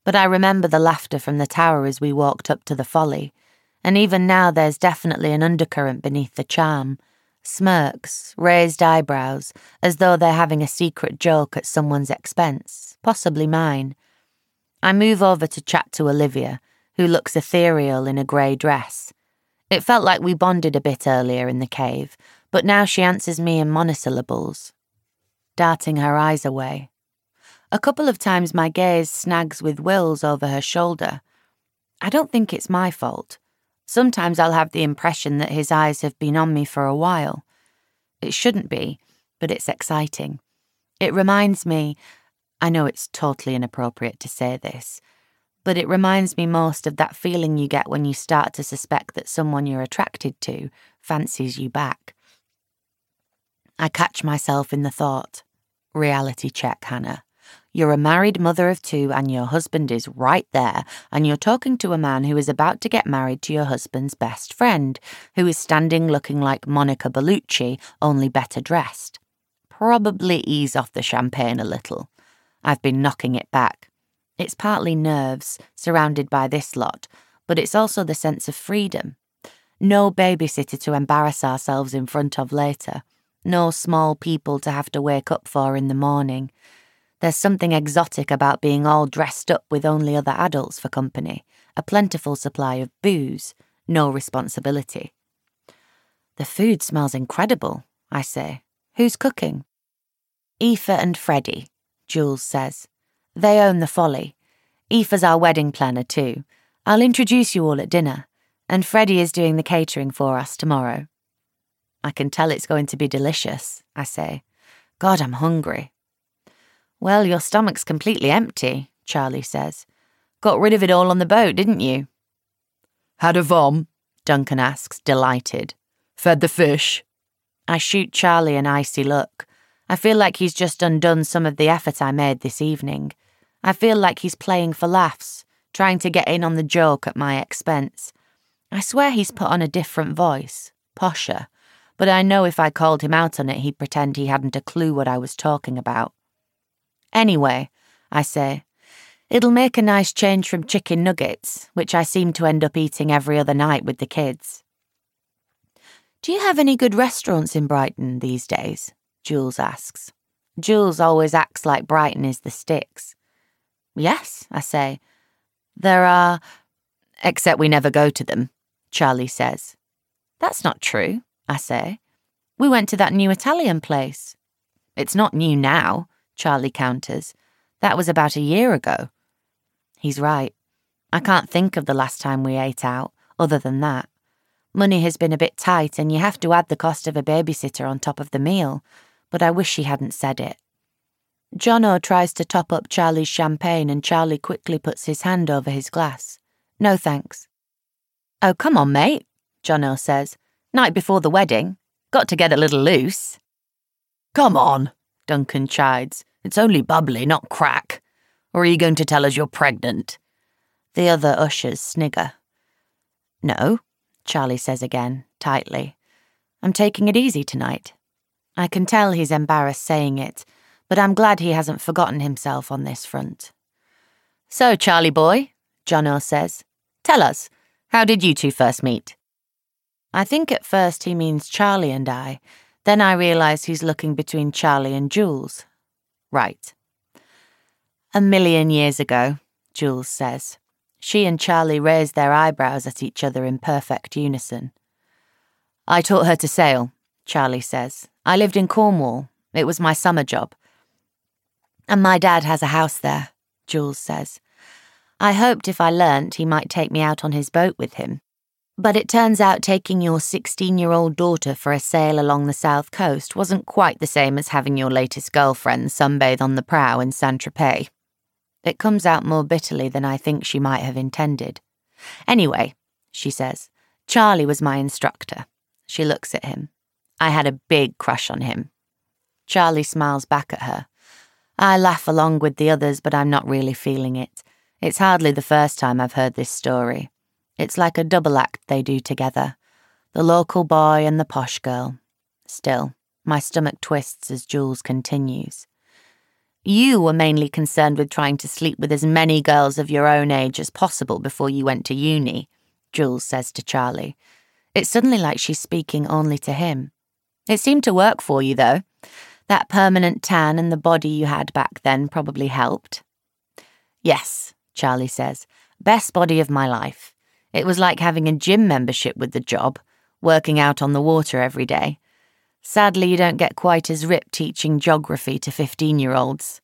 But I remember the laughter from the tower as we walked up to the Folly, and even now there's definitely an undercurrent beneath the charm. Smirks, raised eyebrows, as though they're having a secret joke at someone's expense, possibly mine. I move over to chat to Olivia, who looks ethereal in a grey dress. It felt like we bonded a bit earlier in the cave, but now she answers me in monosyllables, darting her eyes away. A couple of times my gaze snags with Will's over her shoulder. I don't think it's my fault. Sometimes I'll have the impression that his eyes have been on me for a while. It shouldn't be, but it's exciting. It reminds me, I know it's totally inappropriate to say this, but it reminds me most of that feeling you get when you start to suspect that someone you're attracted to fancies you back. I catch myself in the thought, reality check, Hannah. You're a married mother of 2 and your husband is right there, and you're talking to a man who is about to get married to your husband's best friend, who is standing looking like Monica Bellucci, only better dressed. Probably ease off the champagne a little. I've been knocking it back. It's partly nerves, surrounded by this lot, but it's also the sense of freedom. No babysitter to embarrass ourselves in front of later. No small people to have to wake up for in the morning. There's something exotic about being all dressed up with only other adults for company, a plentiful supply of booze, no responsibility. The food smells incredible, I say. Who's cooking? Aoife and Freddie, Jules says. They own the Folly. Aoife's our wedding planner too. I'll introduce you all at dinner, and Freddie is doing the catering for us tomorrow. I can tell it's going to be delicious, I say. God, I'm hungry. Well, your stomach's completely empty, Charlie says. Got rid of it all on the boat, didn't you? Had a vom? Duncan asks, delighted. Fed the fish? I shoot Charlie an icy look. I feel like he's just undone some of the effort I made this evening. I feel like he's playing for laughs, trying to get in on the joke at my expense. I swear he's put on a different voice, posher, but I know if I called him out on it he'd pretend he hadn't a clue what I was talking about. Anyway, I say, it'll make a nice change from chicken nuggets, which I seem to end up eating every other night with the kids. Do you have any good restaurants in Brighton these days? Jules asks. Jules always acts like Brighton is the sticks. Yes, I say. There are, except we never go to them, Charlie says. That's not true, I say. We went to that new Italian place. It's not new now, Charlie counters. That was about a year ago. He's right. I can't think of the last time we ate out, other than that. Money has been a bit tight and you have to add the cost of a babysitter on top of the meal, but I wish he hadn't said it. Jono tries to top up Charlie's champagne and Charlie quickly puts his hand over his glass. No thanks. Oh, come on, mate, Jono says. Night before the wedding. Got to get a little loose. Come on, Duncan chides. It's only bubbly, not crack. Or are you going to tell us you're pregnant? The other ushers snigger. No, Charlie says again, tightly. I'm taking it easy tonight. I can tell he's embarrassed saying it, but I'm glad he hasn't forgotten himself on this front. So, Charlie boy, Jono says, tell us, how did you two first meet? I think at first he means Charlie and I, then I realise he's looking between Charlie and Jules. Right. 1,000,000 years ago, Jules says. She and Charlie raised their eyebrows at each other in perfect unison. I taught her to sail, Charlie says. I lived in Cornwall. It was my summer job. And my dad has a house there, Jules says. I hoped if I learnt he might take me out on his boat with him. But it turns out taking your 16-year-old daughter for a sail along the south coast wasn't quite the same as having your latest girlfriend sunbathe on the prow in Saint-Tropez. It comes out more bitterly than I think she might have intended. Anyway, she says, Charlie was my instructor. She looks at him. I had a big crush on him. Charlie smiles back at her. I laugh along with the others, but I'm not really feeling it. It's hardly the first time I've heard this story. It's like a double act they do together. The local boy and the posh girl. Still, my stomach twists as Jules continues. You were mainly concerned with trying to sleep with as many girls of your own age as possible before you went to uni, Jules says to Charlie. It's suddenly like she's speaking only to him. It seemed to work for you, though. That permanent tan and the body you had back then probably helped. Yes, Charlie says. Best body of my life. It was like having a gym membership with the job, working out on the water every day. Sadly, you don't get quite as ripped teaching geography to 15-year-olds.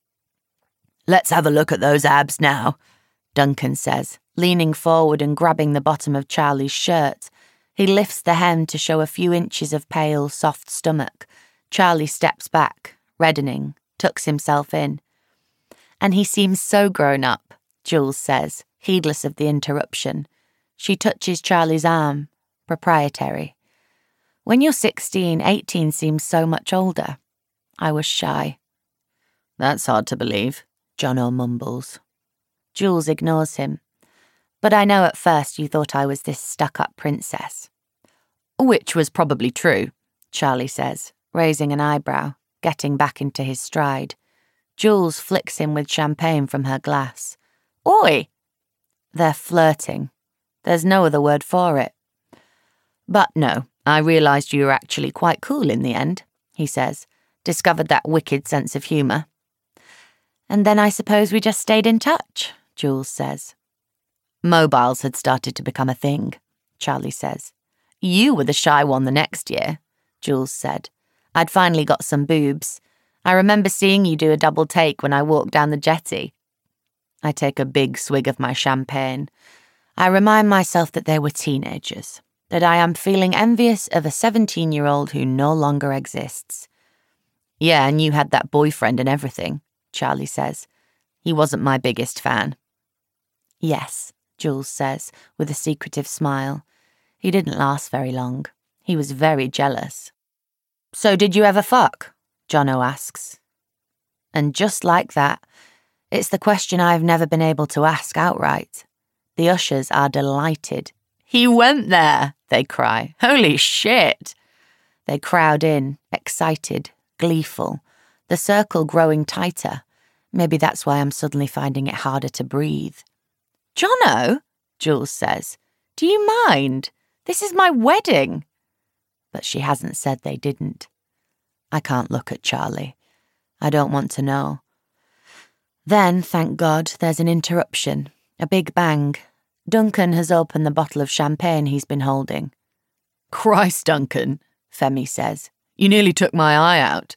Let's have a look at those abs now, Duncan says, leaning forward and grabbing the bottom of Charlie's shirt. He lifts the hem to show a few inches of pale, soft stomach. Charlie steps back, reddening, tucks himself in. And he seems so grown up, Jules says, heedless of the interruption. She touches Charlie's arm, proprietary. When you're 16, 18 seems so much older. I was shy. That's hard to believe, Jono mumbles. Jules ignores him. But I know at first you thought I was this stuck-up princess. Which was probably true, Charlie says, raising an eyebrow, getting back into his stride. Jules flicks him with champagne from her glass. Oi! They're flirting. There's no other word for it. But no, I realised you were actually quite cool in the end, he says. Discovered that wicked sense of humour. And then I suppose we just stayed in touch, Jules says. Mobiles had started to become a thing, Charlie says. You were the shy one the next year, Jules said. I'd finally got some boobs. I remember seeing you do a double take when I walked down the jetty. I take a big swig of my champagne. I remind myself that they were teenagers, that I am feeling envious of a 17-year-old who no longer exists. Yeah, and you had that boyfriend and everything, Charlie says. He wasn't my biggest fan. Yes, Jules says, with a secretive smile. He didn't last very long. He was very jealous. So did you ever fuck? Jono asks. And just like that, it's the question I've never been able to ask outright. The ushers are delighted. He went there, they cry. Holy shit! They crowd in, excited, gleeful, the circle growing tighter. Maybe that's why I'm suddenly finding it harder to breathe. Jono, Jules says, do you mind? This is my wedding. But she hasn't said they didn't. I can't look at Charlie. I don't want to know. Then, thank God, there's an interruption, a big bang. Duncan has opened the bottle of champagne he's been holding. Christ, Duncan, Femi says. You nearly took my eye out.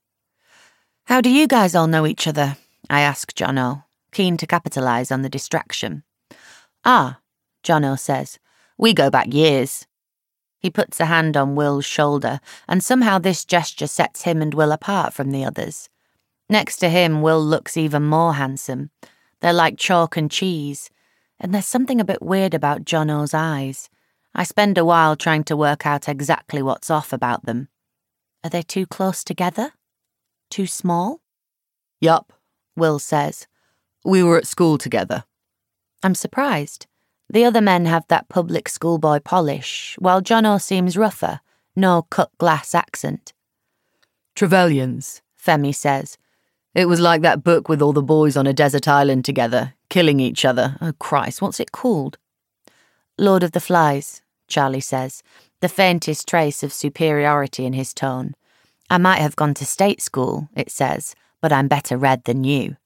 How do you guys all know each other? I ask Jono, keen to capitalise on the distraction. Ah, Jono says. We go back years. He puts a hand on Will's shoulder, and somehow this gesture sets him and Will apart from the others. Next to him, Will looks even more handsome. They're like chalk and cheese, and there's something a bit weird about Jono's eyes. I spend a while trying to work out exactly what's off about them. Are they too close together? Too small? Yup, Will says. We were at school together. I'm surprised. The other men have that public schoolboy polish, while Jono seems rougher, no cut-glass accent. Trevelyan's, Femi says. It was like that book with all the boys on a desert island together, killing each other. Oh, Christ, what's it called? Lord of the Flies, Charlie says, the faintest trace of superiority in his tone. I might have gone to state school, it says, but I'm better read than you.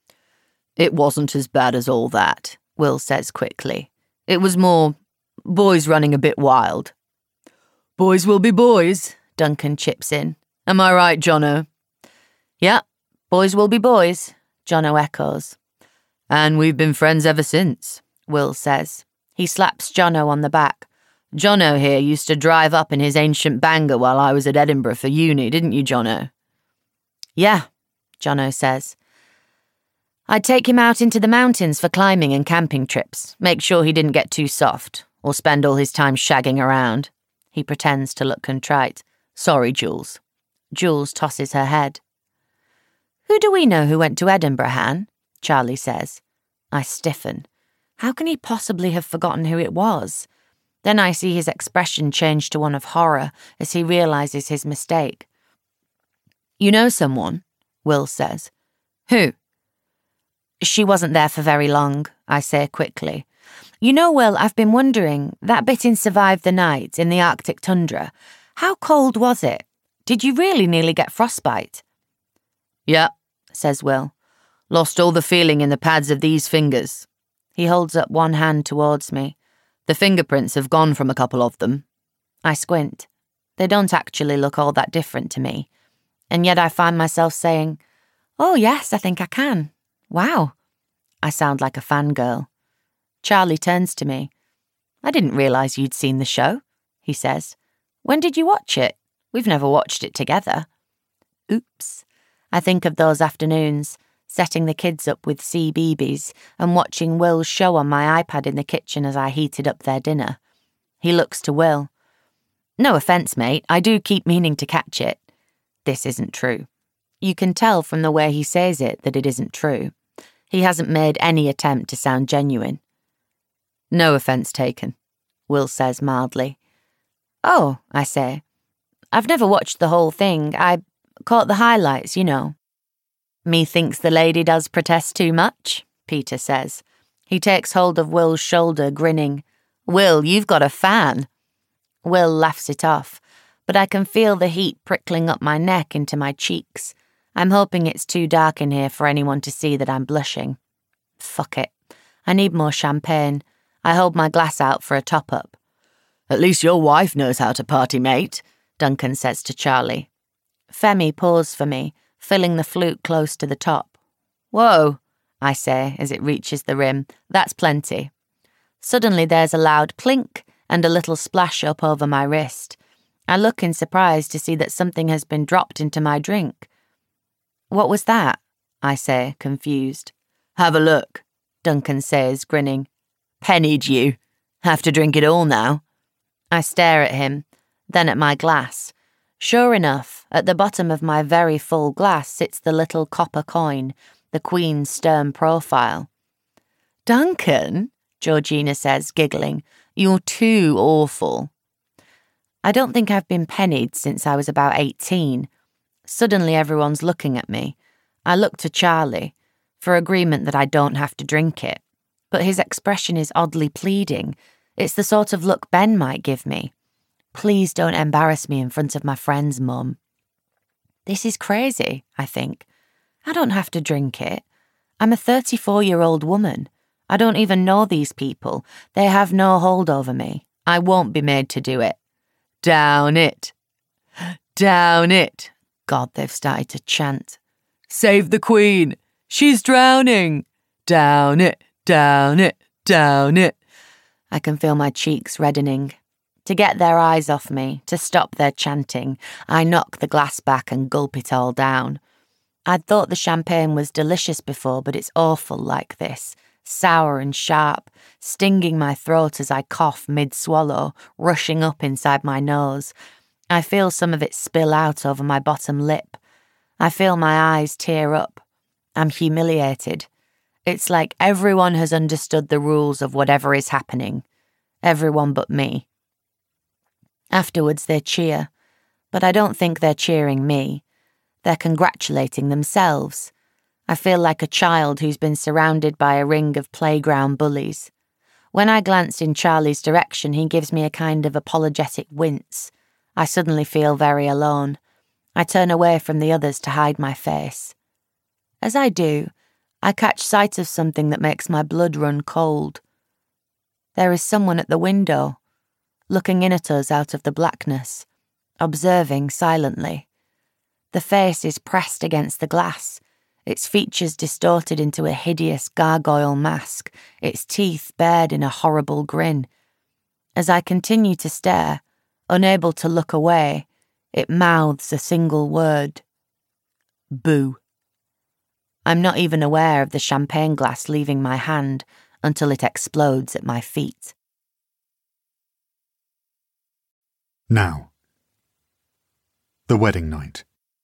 It wasn't as bad as all that, Will says quickly. It was more boys running a bit wild. Boys will be boys, Duncan chips in. Am I right, Jono? Yeah, boys will be boys, Jono echoes. And we've been friends ever since, Will says. He slaps Jono on the back. Jono here used to drive up in his ancient banger while I was at Edinburgh for uni, didn't you, Jono? Yeah, Jono says. I'd take him out into the mountains for climbing and camping trips, make sure he didn't get too soft, or spend all his time shagging around. He pretends to look contrite. Sorry, Jules. Jules tosses her head. Who do we know who went to Edinburgh, Han? Charlie says. I stiffen. How can he possibly have forgotten who it was? Then I see his expression change to one of horror as he realises his mistake. You know someone? Will says. Who? She wasn't there for very long, I say quickly. You know, Will, I've been wondering, that bit in Survive the Night in the Arctic tundra, how cold was it? Did you really nearly get frostbite? Yeah, says Will. Lost all the feeling in the pads of these fingers. He holds up one hand towards me. The fingerprints have gone from a couple of them. I squint. They don't actually look all that different to me. And yet I find myself saying, oh yes, I think I can. Wow. I sound like a fangirl. Charlie turns to me. I didn't realise you'd seen the show, he says. When did you watch it? We've never watched it together. Oops. I think of those afternoons, setting the kids up with CBeebies and watching Will's show on my iPad in the kitchen as I heated up their dinner. He looks to Will. No offence, mate, I do keep meaning to catch it. This isn't true. You can tell from the way he says it that it isn't true. He hasn't made any attempt to sound genuine. No offence taken, Will says mildly. Oh, I say. I've never watched the whole thing. I caught the highlights, you know. Methinks the lady does protest too much, Peter says. He takes hold of Will's shoulder, grinning. Will, you've got a fan. Will laughs it off, but I can feel the heat prickling up my neck into my cheeks. I'm hoping it's too dark in here for anyone to see that I'm blushing. Fuck it. I need more champagne. I hold my glass out for a top-up. At least your wife knows how to party, mate, Duncan says to Charlie. Femi pours for me, filling the flute close to the top. Whoa, I say as it reaches the rim. That's plenty. Suddenly there's a loud clink and a little splash up over my wrist. I look in surprise to see that something has been dropped into my drink. What was that? I say, confused. Have a look, Duncan says, grinning. Pennied you. Have to drink it all now. I stare at him, then at my glass. Sure enough, at the bottom of my very full glass sits the little copper coin, the Queen's stern profile. Duncan, Georgina says, giggling, you're too awful. I don't think I've been pennied since I was about 18. Suddenly everyone's looking at me. I look to Charlie, for agreement that I don't have to drink it. But his expression is oddly pleading. It's the sort of look Ben might give me. Please don't embarrass me in front of my friends, Mum. This is crazy, I think. I don't have to drink it. I'm a 34-year-old woman. I don't even know these people. They have no hold over me. I won't be made to do it. Down it. Down it. God, they've started to chant. Save the Queen. She's drowning. Down it, down it, down it. I can feel my cheeks reddening. To get their eyes off me, to stop their chanting, I knock the glass back and gulp it all down. I'd thought the champagne was delicious before, but it's awful like this. Sour and sharp, stinging my throat as I cough mid-swallow, rushing up inside my nose. I feel some of it spill out over my bottom lip. I feel my eyes tear up. I'm humiliated. It's like everyone has understood the rules of whatever is happening. Everyone but me. Afterwards they cheer, but I don't think they're cheering me. They're congratulating themselves. I feel like a child who's been surrounded by a ring of playground bullies. When I glance in Charlie's direction, he gives me a kind of apologetic wince. I suddenly feel very alone. I turn away from the others to hide my face. As I do, I catch sight of something that makes my blood run cold. There is someone at the window, looking in at us out of the blackness, observing silently. The face is pressed against the glass, its features distorted into a hideous gargoyle mask, its teeth bared in a horrible grin. As I continue to stare, unable to look away, it mouths a single word. Boo. I'm not even aware of the champagne glass leaving my hand until it explodes at my feet. Now. The wedding night.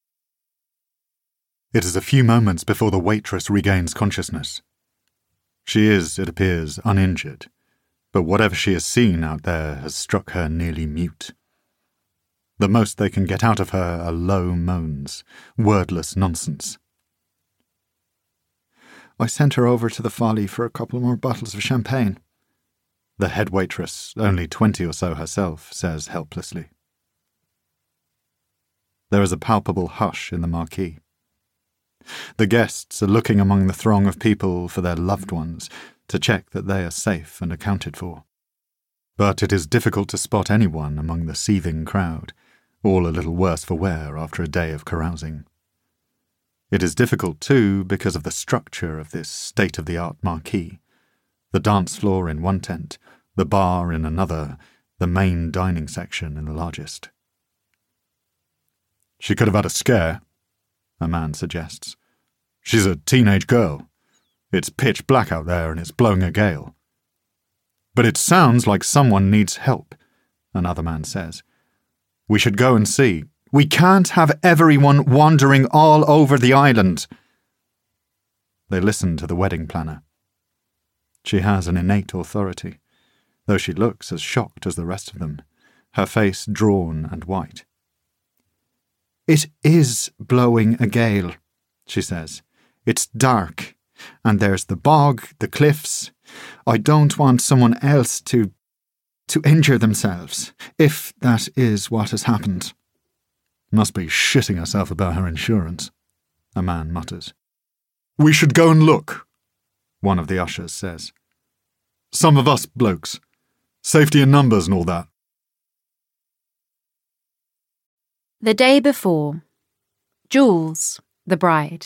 It is a few moments before the waitress regains consciousness. She is, it appears, uninjured, but whatever she has seen out there has struck her nearly mute. The most they can get out of her are low moans, wordless nonsense. I sent her over to the Folly for a couple more bottles of champagne. The head waitress, only 20 or so herself, says helplessly. There is a palpable hush in the marquee. The guests are looking among the throng of people for their loved ones to check that they are safe and accounted for. But it is difficult to spot anyone among the seething crowd, all a little worse for wear after a day of carousing. It is difficult, too, because of the structure of this state-of-the-art marquee. The dance floor in one tent, the bar in another, the main dining section in the largest. She could have had a scare, a man suggests. She's a teenage girl. It's pitch black out there and it's blowing a gale. But it sounds like someone needs help, another man says. We should go and see. We can't have everyone wandering all over the island. They listen to the wedding planner. She has an innate authority, though she looks as shocked as the rest of them, her face drawn and white. It is blowing a gale, she says. It's dark, and there's the bog, the cliffs. I don't want someone else to injure themselves, if that is what has happened. Must be shitting herself about her insurance, a man mutters. We should go and look, one of the ushers says. Some of us blokes. Safety in numbers and all that. The day before. Jules, the bride.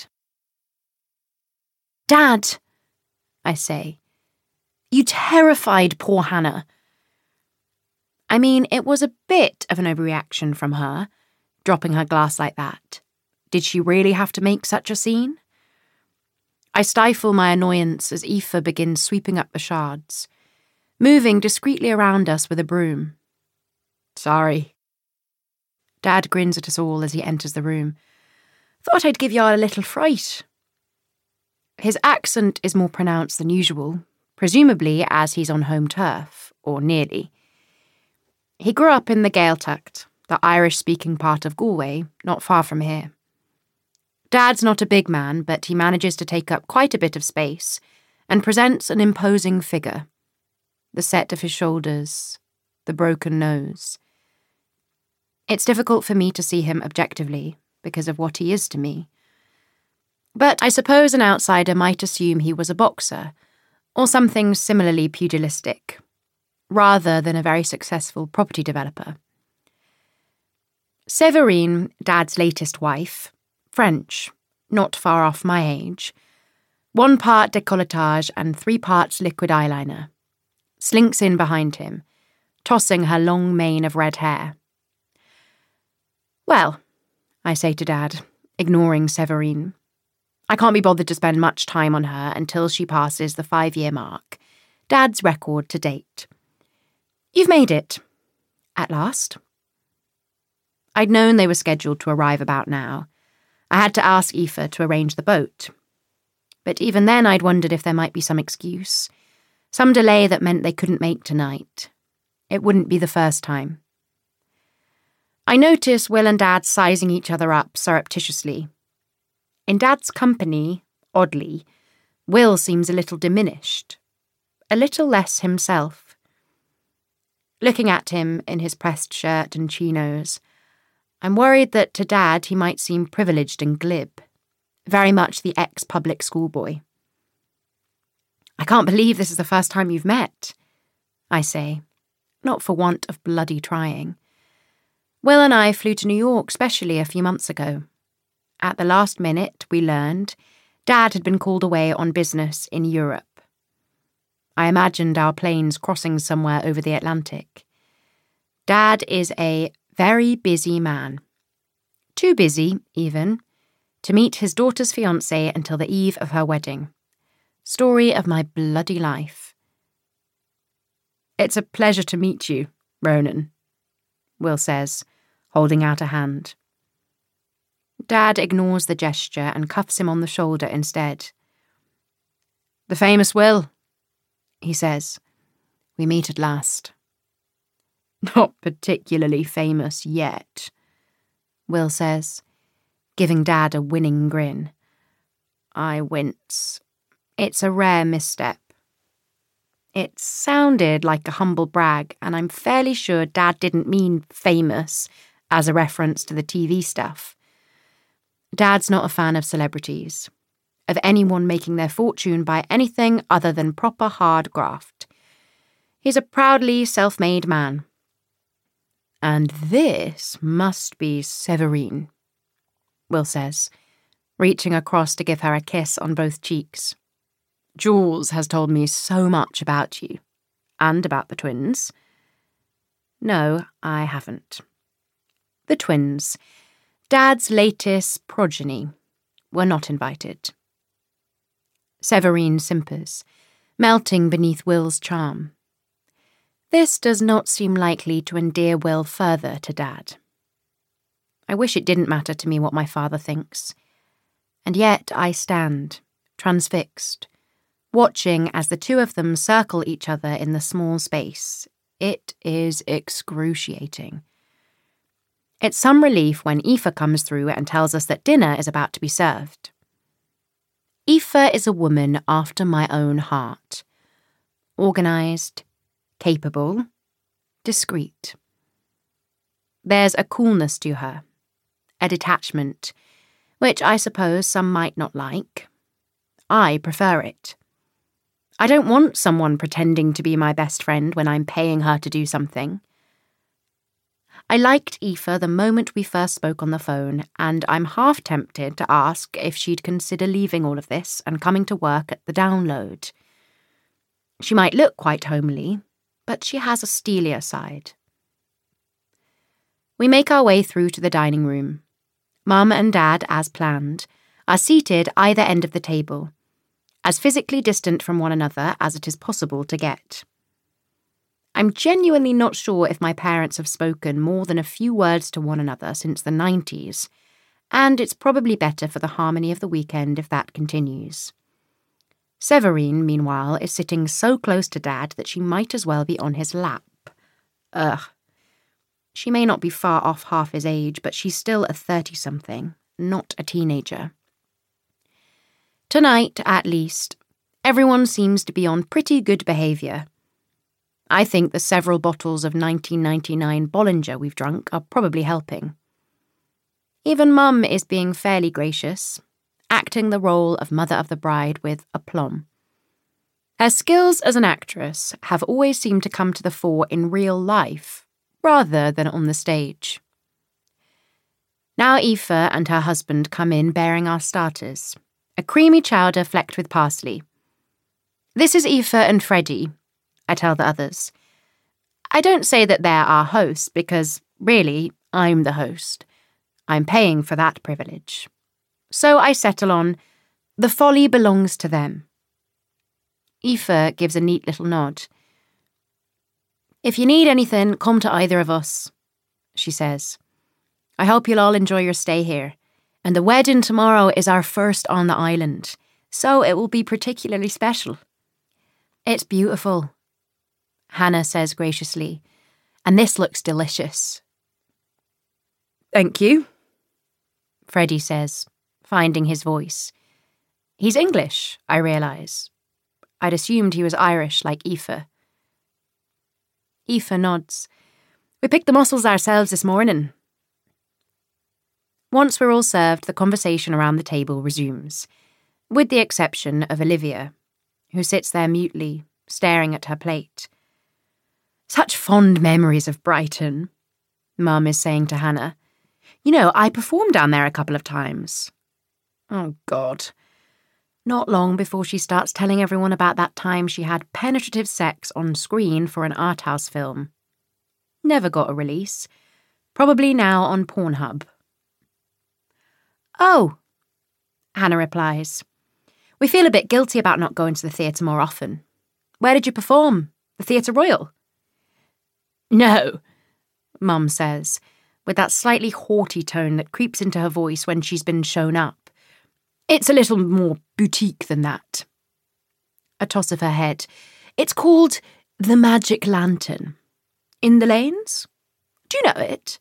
Dad, I say, you terrified poor Hannah. I mean, it was a bit of an overreaction from her, dropping her glass like that. Did she really have to make such a scene? I stifle my annoyance as Aoife begins sweeping up the shards, moving discreetly around us with a broom. Sorry. Dad grins at us all as he enters the room. Thought I'd give y'all a little fright. His accent is more pronounced than usual, presumably as he's on home turf, or nearly. He grew up in the Gaeltacht, the Irish-speaking part of Galway, not far from here. Dad's not a big man, but he manages to take up quite a bit of space and presents an imposing figure. The set of his shoulders, the broken nose. It's difficult for me to see him objectively because of what he is to me. But I suppose an outsider might assume he was a boxer, or something similarly pugilistic, rather than a very successful property developer. Séverine, Dad's latest wife, French, not far off my age, 1 part décolletage and 3 parts liquid eyeliner, slinks in behind him, tossing her long mane of red hair. Well, I say to Dad, ignoring Séverine, I can't be bothered to spend much time on her until she passes the 5-year mark, Dad's record to date. You've made it. At last. I'd known they were scheduled to arrive about now. I had to ask Aoife to arrange the boat. But even then I'd wondered if there might be some excuse, some delay that meant they couldn't make tonight. It wouldn't be the first time. I notice Will and Dad sizing each other up surreptitiously. In Dad's company, oddly, Will seems a little diminished, a little less himself. Looking at him in his pressed shirt and chinos, I'm worried that to Dad he might seem privileged and glib, very much the ex-public schoolboy. I can't believe this is the first time you've met, I say, not for want of bloody trying. Will and I flew to New York specially a few months ago. At the last minute, we learned Dad had been called away on business in Europe. I imagined our planes crossing somewhere over the Atlantic. Dad is a very busy man. Too busy, even, to meet his daughter's fiancé until the eve of her wedding. Story of my bloody life. It's a pleasure to meet you, Ronan, Will says, holding out a hand. Dad ignores the gesture and cuffs him on the shoulder instead. The famous Will, he says. We meet at last. Not particularly famous yet, Will says, giving Dad a winning grin. I wince. It's a rare misstep. It sounded like a humble brag, and I'm fairly sure Dad didn't mean famous as a reference to the TV stuff. Dad's not a fan of celebrities, of anyone making their fortune by anything other than proper hard graft. He's a proudly self-made man. And this must be Séverine, Will says, reaching across to give her a kiss on both cheeks. Jules has told me so much about you, and about the twins. No, I haven't. The twins, Dad's latest progeny, were not invited. Séverine simpers, melting beneath Will's charm. This does not seem likely to endear Will further to Dad. I wish it didn't matter to me what my father thinks. And yet I stand, transfixed, watching as the two of them circle each other in the small space. It is excruciating. It's some relief when Aoife comes through and tells us that dinner is about to be served. Aoife is a woman after my own heart. Organised, capable, discreet. There's a coolness to her, a detachment, which I suppose some might not like. I prefer it. I don't want someone pretending to be my best friend when I'm paying her to do something. I liked Aoife the moment we first spoke on the phone, and I'm half tempted to ask if she'd consider leaving all of this and coming to work at the Download. She might look quite homely, but she has a steelier side. We make our way through to the dining room. Mum and Dad, as planned, are seated either end of the table, as physically distant from one another as it is possible to get. I'm genuinely not sure if my parents have spoken more than a few words to one another since the 90s, and it's probably better for the harmony of the weekend if that continues. Séverine, meanwhile, is sitting so close to Dad that she might as well be on his lap. Ugh. She may not be far off half his age, but she's still a 30-something, not a teenager. Tonight, at least, everyone seems to be on pretty good behaviour. I think the several bottles of 1999 Bollinger we've drunk are probably helping. Even Mum is being fairly gracious, acting the role of mother of the bride with aplomb. Her skills as an actress have always seemed to come to the fore in real life, rather than on the stage. Now Aoife and her husband come in bearing our starters, a creamy chowder flecked with parsley. This is Aoife and Freddie, I tell the others. I don't say that they're our hosts because, really, I'm the host. I'm paying for that privilege. So I settle on, the folly belongs to them. Aoife gives a neat little nod. If you need anything, come to either of us, she says. I hope you'll all enjoy your stay here. And the wedding tomorrow is our first on the island, so it will be particularly special. It's beautiful, Hannah says graciously, and this looks delicious. Thank you, Freddie says, finding his voice. He's English, I realise. I'd assumed he was Irish like Aoife. Aoife nods. We picked the mussels ourselves this morning. Once we're all served, the conversation around the table resumes, with the exception of Olivia, who sits there mutely, staring at her plate. Such fond memories of Brighton, Mum is saying to Hannah. You know, I performed down there a couple of times. Oh, God. Not long before she starts telling everyone about that time she had penetrative sex on screen for an art house film. Never got a release. Probably now on Pornhub. Oh, Hannah replies. We feel a bit guilty about not going to the theatre more often. Where did you perform? The Theatre Royal? No, Mum says, with that slightly haughty tone that creeps into her voice when she's been shown up. It's a little more boutique than that. A toss of her head. It's called The Magic Lantern. In the Lanes? Do you know it?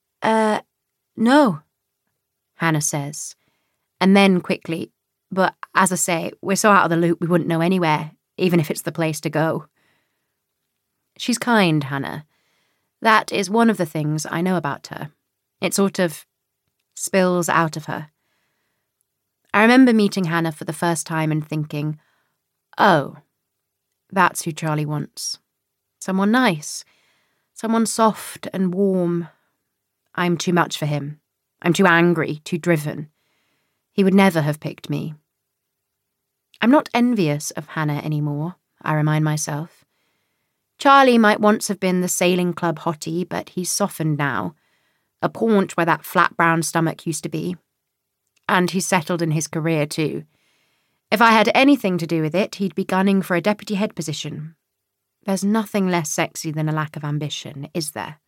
No, Hannah says, and then quickly, but As I say, we're so out of the loop we wouldn't know anywhere, even if it's the place to go. She's kind, Hannah. That is one of the things I know about her. It sort of spills out of her. I remember meeting Hannah for the first time and thinking, oh, that's who Charlie wants. Someone nice. Someone soft and warm. I'm too much for him. I'm too angry, too driven. He would never have picked me. I'm not envious of Hannah anymore, I remind myself. Charlie might once have been the sailing club hottie, but he's softened now. A paunch where that flat brown stomach used to be. And he's settled in his career too. If I had anything to do with it, he'd be gunning for a deputy head position. There's nothing less sexy than a lack of ambition, is there?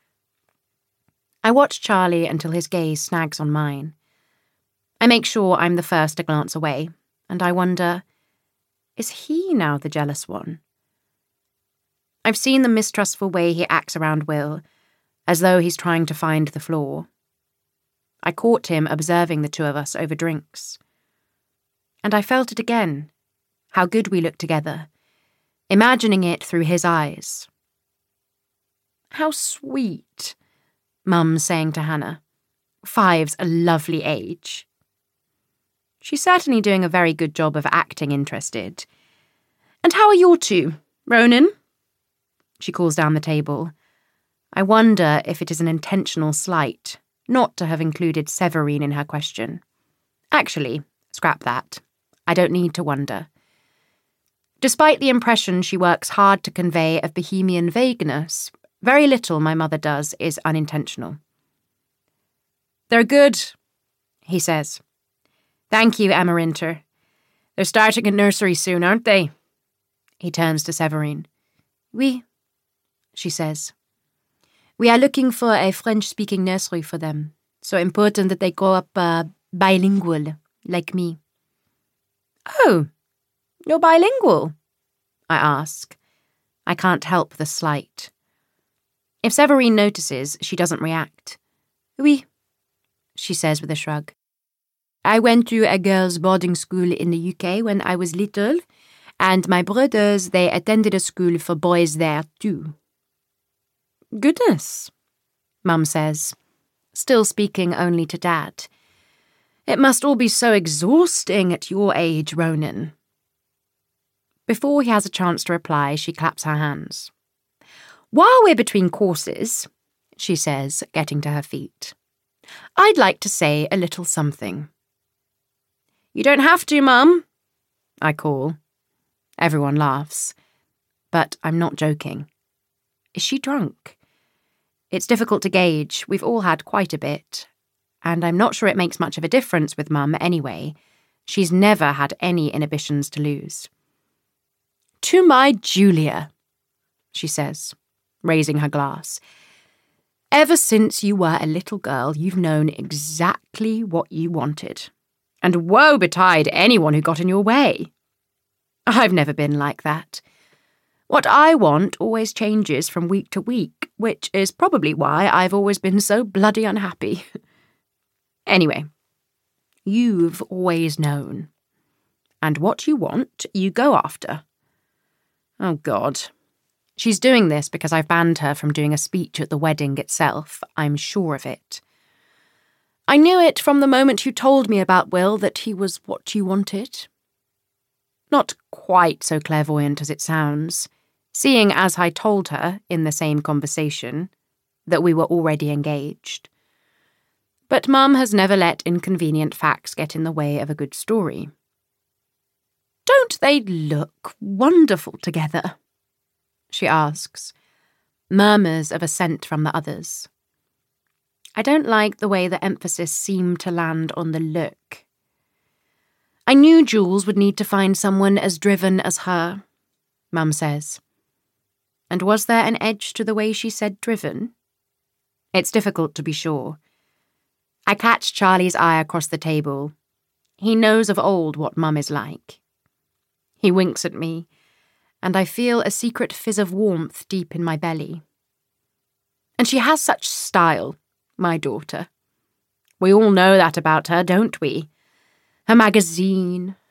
I watch Charlie until his gaze snags on mine. I make sure I'm the first to glance away, and I wonder, is he now the jealous one? I've seen the mistrustful way he acts around Will, as though he's trying to find the flaw. I caught him observing the two of us over drinks. And I felt it again, how good we looked together, imagining it through his eyes. How sweet, Mum saying to Hannah. 5's a lovely age. She's certainly doing a very good job of acting interested. And how are your two, Ronan? She calls down the table. I wonder if it is an intentional slight, not to have included Severine in her question. Actually, scrap that. I don't need to wonder. Despite the impression she works hard to convey of bohemian vagueness, very little my mother does is unintentional. They're good, he says. Thank you, Amarinter. They're starting at nursery soon, aren't they? He turns to Severine. Oui, she says. We are looking for a French-speaking nursery for them, so important that they grow up bilingual, like me. Oh, you're bilingual? I ask. I can't help the slight. If Severine notices, she doesn't react. Oui, she says with a shrug. I went to a girls' boarding school in the UK when I was little, and my brothers, they attended a school for boys there too. Goodness, Mum says, still speaking only to Dad. It must all be so exhausting at your age, Ronan. Before he has a chance to reply, she claps her hands. While we're between courses, she says, getting to her feet, I'd like to say a little something. You don't have to, Mum, I call. Everyone laughs. But I'm not joking. Is she drunk? It's difficult to gauge. We've all had quite a bit. And I'm not sure it makes much of a difference with Mum anyway. She's never had any inhibitions to lose. To my Julia, she says, raising her glass. Ever since you were a little girl, you've known exactly what you wanted. And woe betide anyone who got in your way. I've never been like that. What I want always changes from week to week, which is probably why I've always been so bloody unhappy. Anyway, you've always known. And what you want, you go after. Oh, God. She's doing this because I've banned her from doing a speech at the wedding itself. I'm sure of it. I knew it from the moment you told me about Will that he was what you wanted. Not quite so clairvoyant as it sounds, seeing as I told her, in the same conversation, that we were already engaged. But Mum has never let inconvenient facts get in the way of a good story. Don't they look wonderful together? She asks. Murmurs of assent from the others. I don't like the way the emphasis seemed to land on the look. I knew Jules would need to find someone as driven as her, Mum says. And was there an edge to the way she said driven? It's difficult to be sure. I catch Charlie's eye across the table. He knows of old what Mum is like. He winks at me, and I feel a secret fizz of warmth deep in my belly. And she has such style, my daughter. We all know that about her, don't we? Her magazine,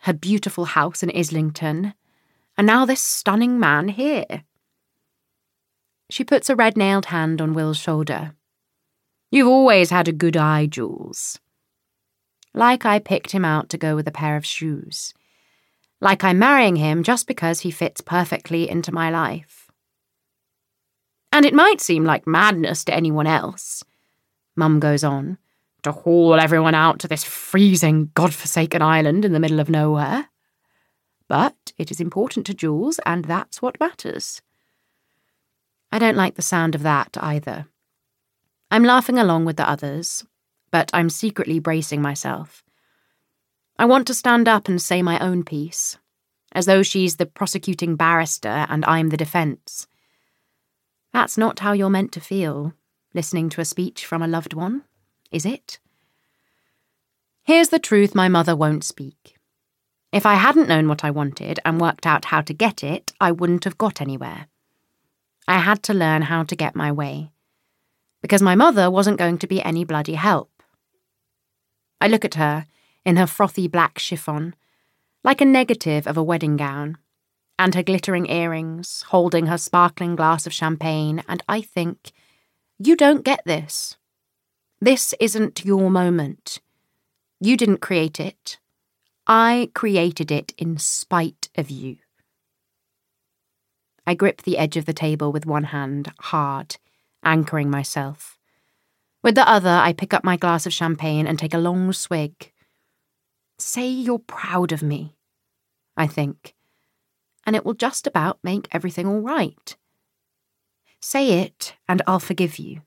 her beautiful house in Islington, and now this stunning man here. She puts a red-nailed hand on Will's shoulder. You've always had a good eye, Jules. Like I picked him out to go with a pair of shoes. Like I'm marrying him just because he fits perfectly into my life. And it might seem like madness to anyone else, Mum goes on, to haul everyone out to this freezing, godforsaken island in the middle of nowhere. But it is important to Jules, and that's what matters. I don't like the sound of that either. I'm laughing along with the others, but I'm secretly bracing myself. I want to stand up and say my own piece, as though she's the prosecuting barrister and I'm the defence. That's not how you're meant to feel, listening to a speech from a loved one, is it? Here's the truth my mother won't speak. If I hadn't known what I wanted and worked out how to get it, I wouldn't have got anywhere. I had to learn how to get my way, because my mother wasn't going to be any bloody help. I look at her, in her frothy black chiffon, like a negative of a wedding gown, and her glittering earrings, holding her sparkling glass of champagne, and I think, you don't get this. This isn't your moment. You didn't create it. I created it in spite of you. I grip the edge of the table with one hand, hard, anchoring myself. With the other, I pick up my glass of champagne and take a long swig. Say you're proud of me, I think, and it will just about make everything all right. Say it, and I'll forgive you.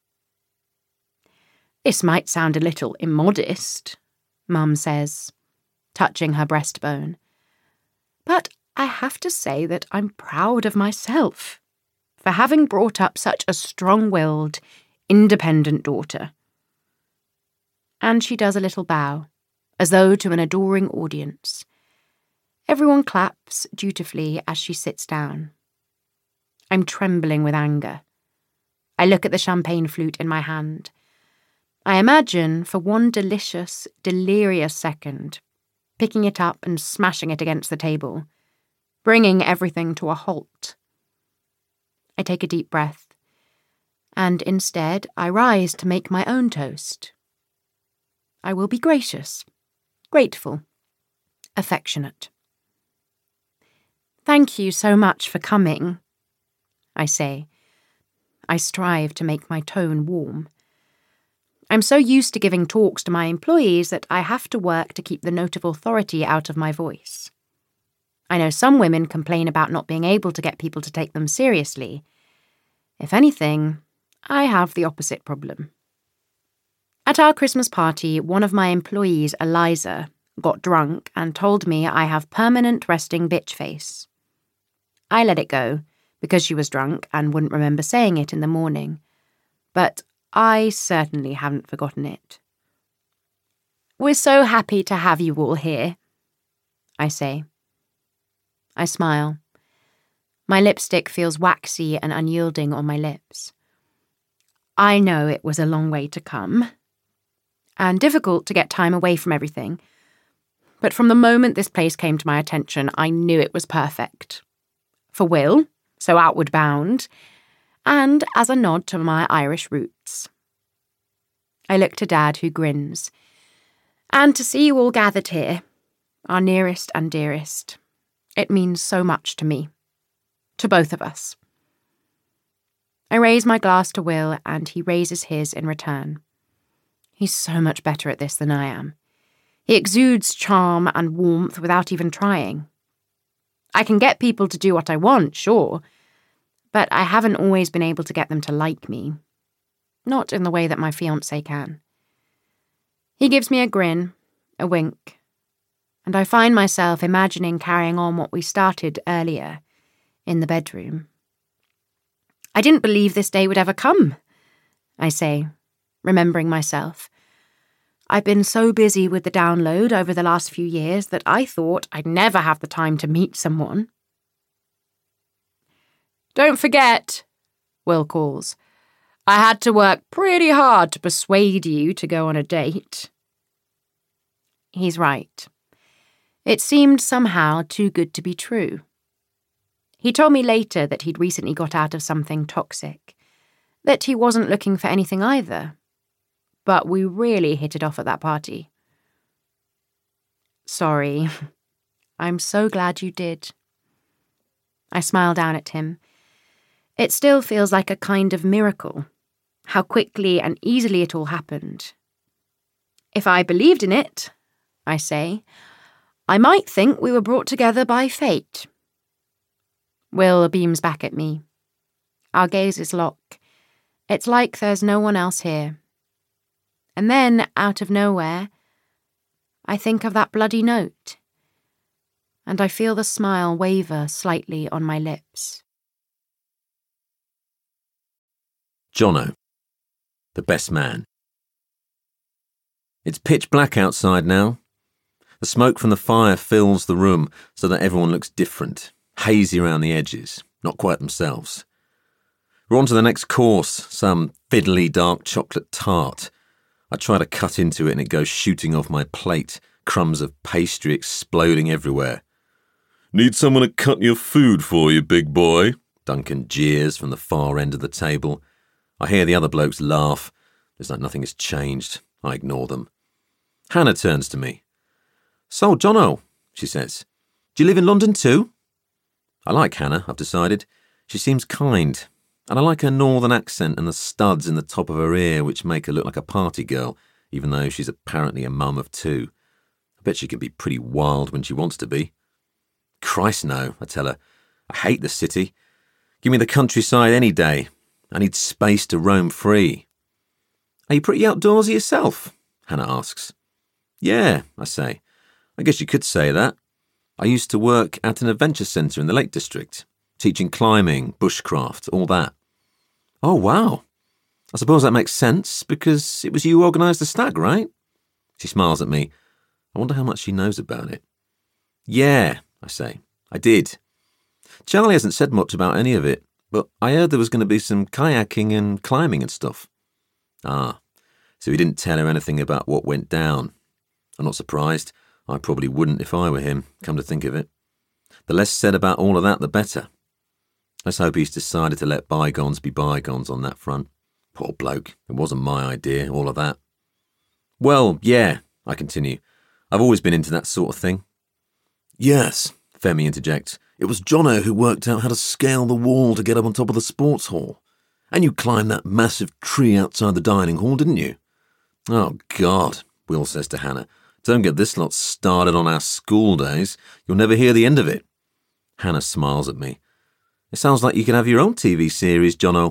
This might sound a little immodest, Mum says, touching her breastbone, but I have to say that I'm proud of myself for having brought up such a strong-willed, independent daughter. And she does a little bow, as though to an adoring audience. Everyone claps dutifully as she sits down. I'm trembling with anger. I look at the champagne flute in my hand. I imagine, for one delicious, delirious second, picking it up and smashing it against the table, bringing everything to a halt. I take a deep breath, and instead I rise to make my own toast. I will be gracious, grateful, affectionate. Thank you so much for coming, I say. I strive to make my tone warm. I'm so used to giving talks to my employees that I have to work to keep the note of authority out of my voice. I know some women complain about not being able to get people to take them seriously. If anything, I have the opposite problem. At our Christmas party, one of my employees, Eliza, got drunk and told me I have permanent resting bitch face. I let it go, because she was drunk and wouldn't remember saying it in the morning. But I certainly haven't forgotten it. We're so happy to have you all here, I say. I smile. My lipstick feels waxy and unyielding on my lips. I know it was a long way to come, and difficult to get time away from everything, but from the moment this place came to my attention, I knew it was perfect. For Will, so outward bound, and as a nod to my Irish roots. I look to Dad, who grins. And to see you all gathered here, our nearest and dearest, it means so much to me. To both of us. I raise my glass to Will, and he raises his in return. He's so much better at this than I am. He exudes charm and warmth without even trying. I can get people to do what I want, sure, but I haven't always been able to get them to like me. Not in the way that my fiancé can. He gives me a grin, a wink, and I find myself imagining carrying on what we started earlier, in the bedroom. I didn't believe this day would ever come, I say, remembering myself. I've been so busy with the download over the last few years that I thought I'd never have the time to meet someone. Don't forget, Will calls. I had to work pretty hard to persuade you to go on a date. He's right. It seemed somehow too good to be true. He told me later that he'd recently got out of something toxic, that he wasn't looking for anything either. But we really hit it off at that party. Sorry. I'm so glad you did. I smiled down at him. It still feels like a kind of miracle, how quickly and easily it all happened. If I believed in it, I say, I might think we were brought together by fate. Will beams back at me. Our gazes lock. It's like there's no one else here. And then, out of nowhere, I think of that bloody note, and I feel the smile waver slightly on my lips. Jono, the best man. It's pitch black outside now. The smoke from the fire fills the room so that everyone looks different, hazy around the edges, not quite themselves. We're on to the next course, some fiddly dark chocolate tart. I try to cut into it and it goes shooting off my plate, crumbs of pastry exploding everywhere. Need someone to cut your food for you, big boy? Duncan jeers from the far end of the table. I hear the other blokes laugh. It's like nothing has changed. I ignore them. Hannah turns to me. So, Jono, she says, do you live in London too? I like Hannah, I've decided. She seems kind. And I like her northern accent and the studs in the top of her ear which make her look like a party girl, even though she's apparently a mum of two. I bet she can be pretty wild when she wants to be. Christ no, I tell her. I hate the city. Give me the countryside any day. I need space to roam free. Are you pretty outdoorsy yourself? Hannah asks. Yeah, I say. I guess you could say that. I used to work at an adventure centre in the Lake District, teaching climbing, bushcraft, all that. Oh, wow. I suppose that makes sense, because it was you who organised the stag, right? She smiles at me. I wonder how much she knows about it. Yeah, I say. I did. Charlie hasn't said much about any of it, but I heard there was going to be some kayaking and climbing and stuff. Ah, so he didn't tell her anything about what went down. I'm not surprised. I probably wouldn't if I were him, come to think of it. The less said about all of that, the better. Let's hope he's decided to let bygones be bygones on that front. Poor bloke. It wasn't my idea, all of that. Well, yeah, I continue. I've always been into that sort of thing. Yes, Femi interjects. It was Jono who worked out how to scale the wall to get up on top of the sports hall. And you climbed that massive tree outside the dining hall, didn't you? Oh, God, Will says to Hannah. Don't get this lot started on our school days. You'll never hear the end of it. Hannah smiles at me. It sounds like you can have your own TV series, Jono.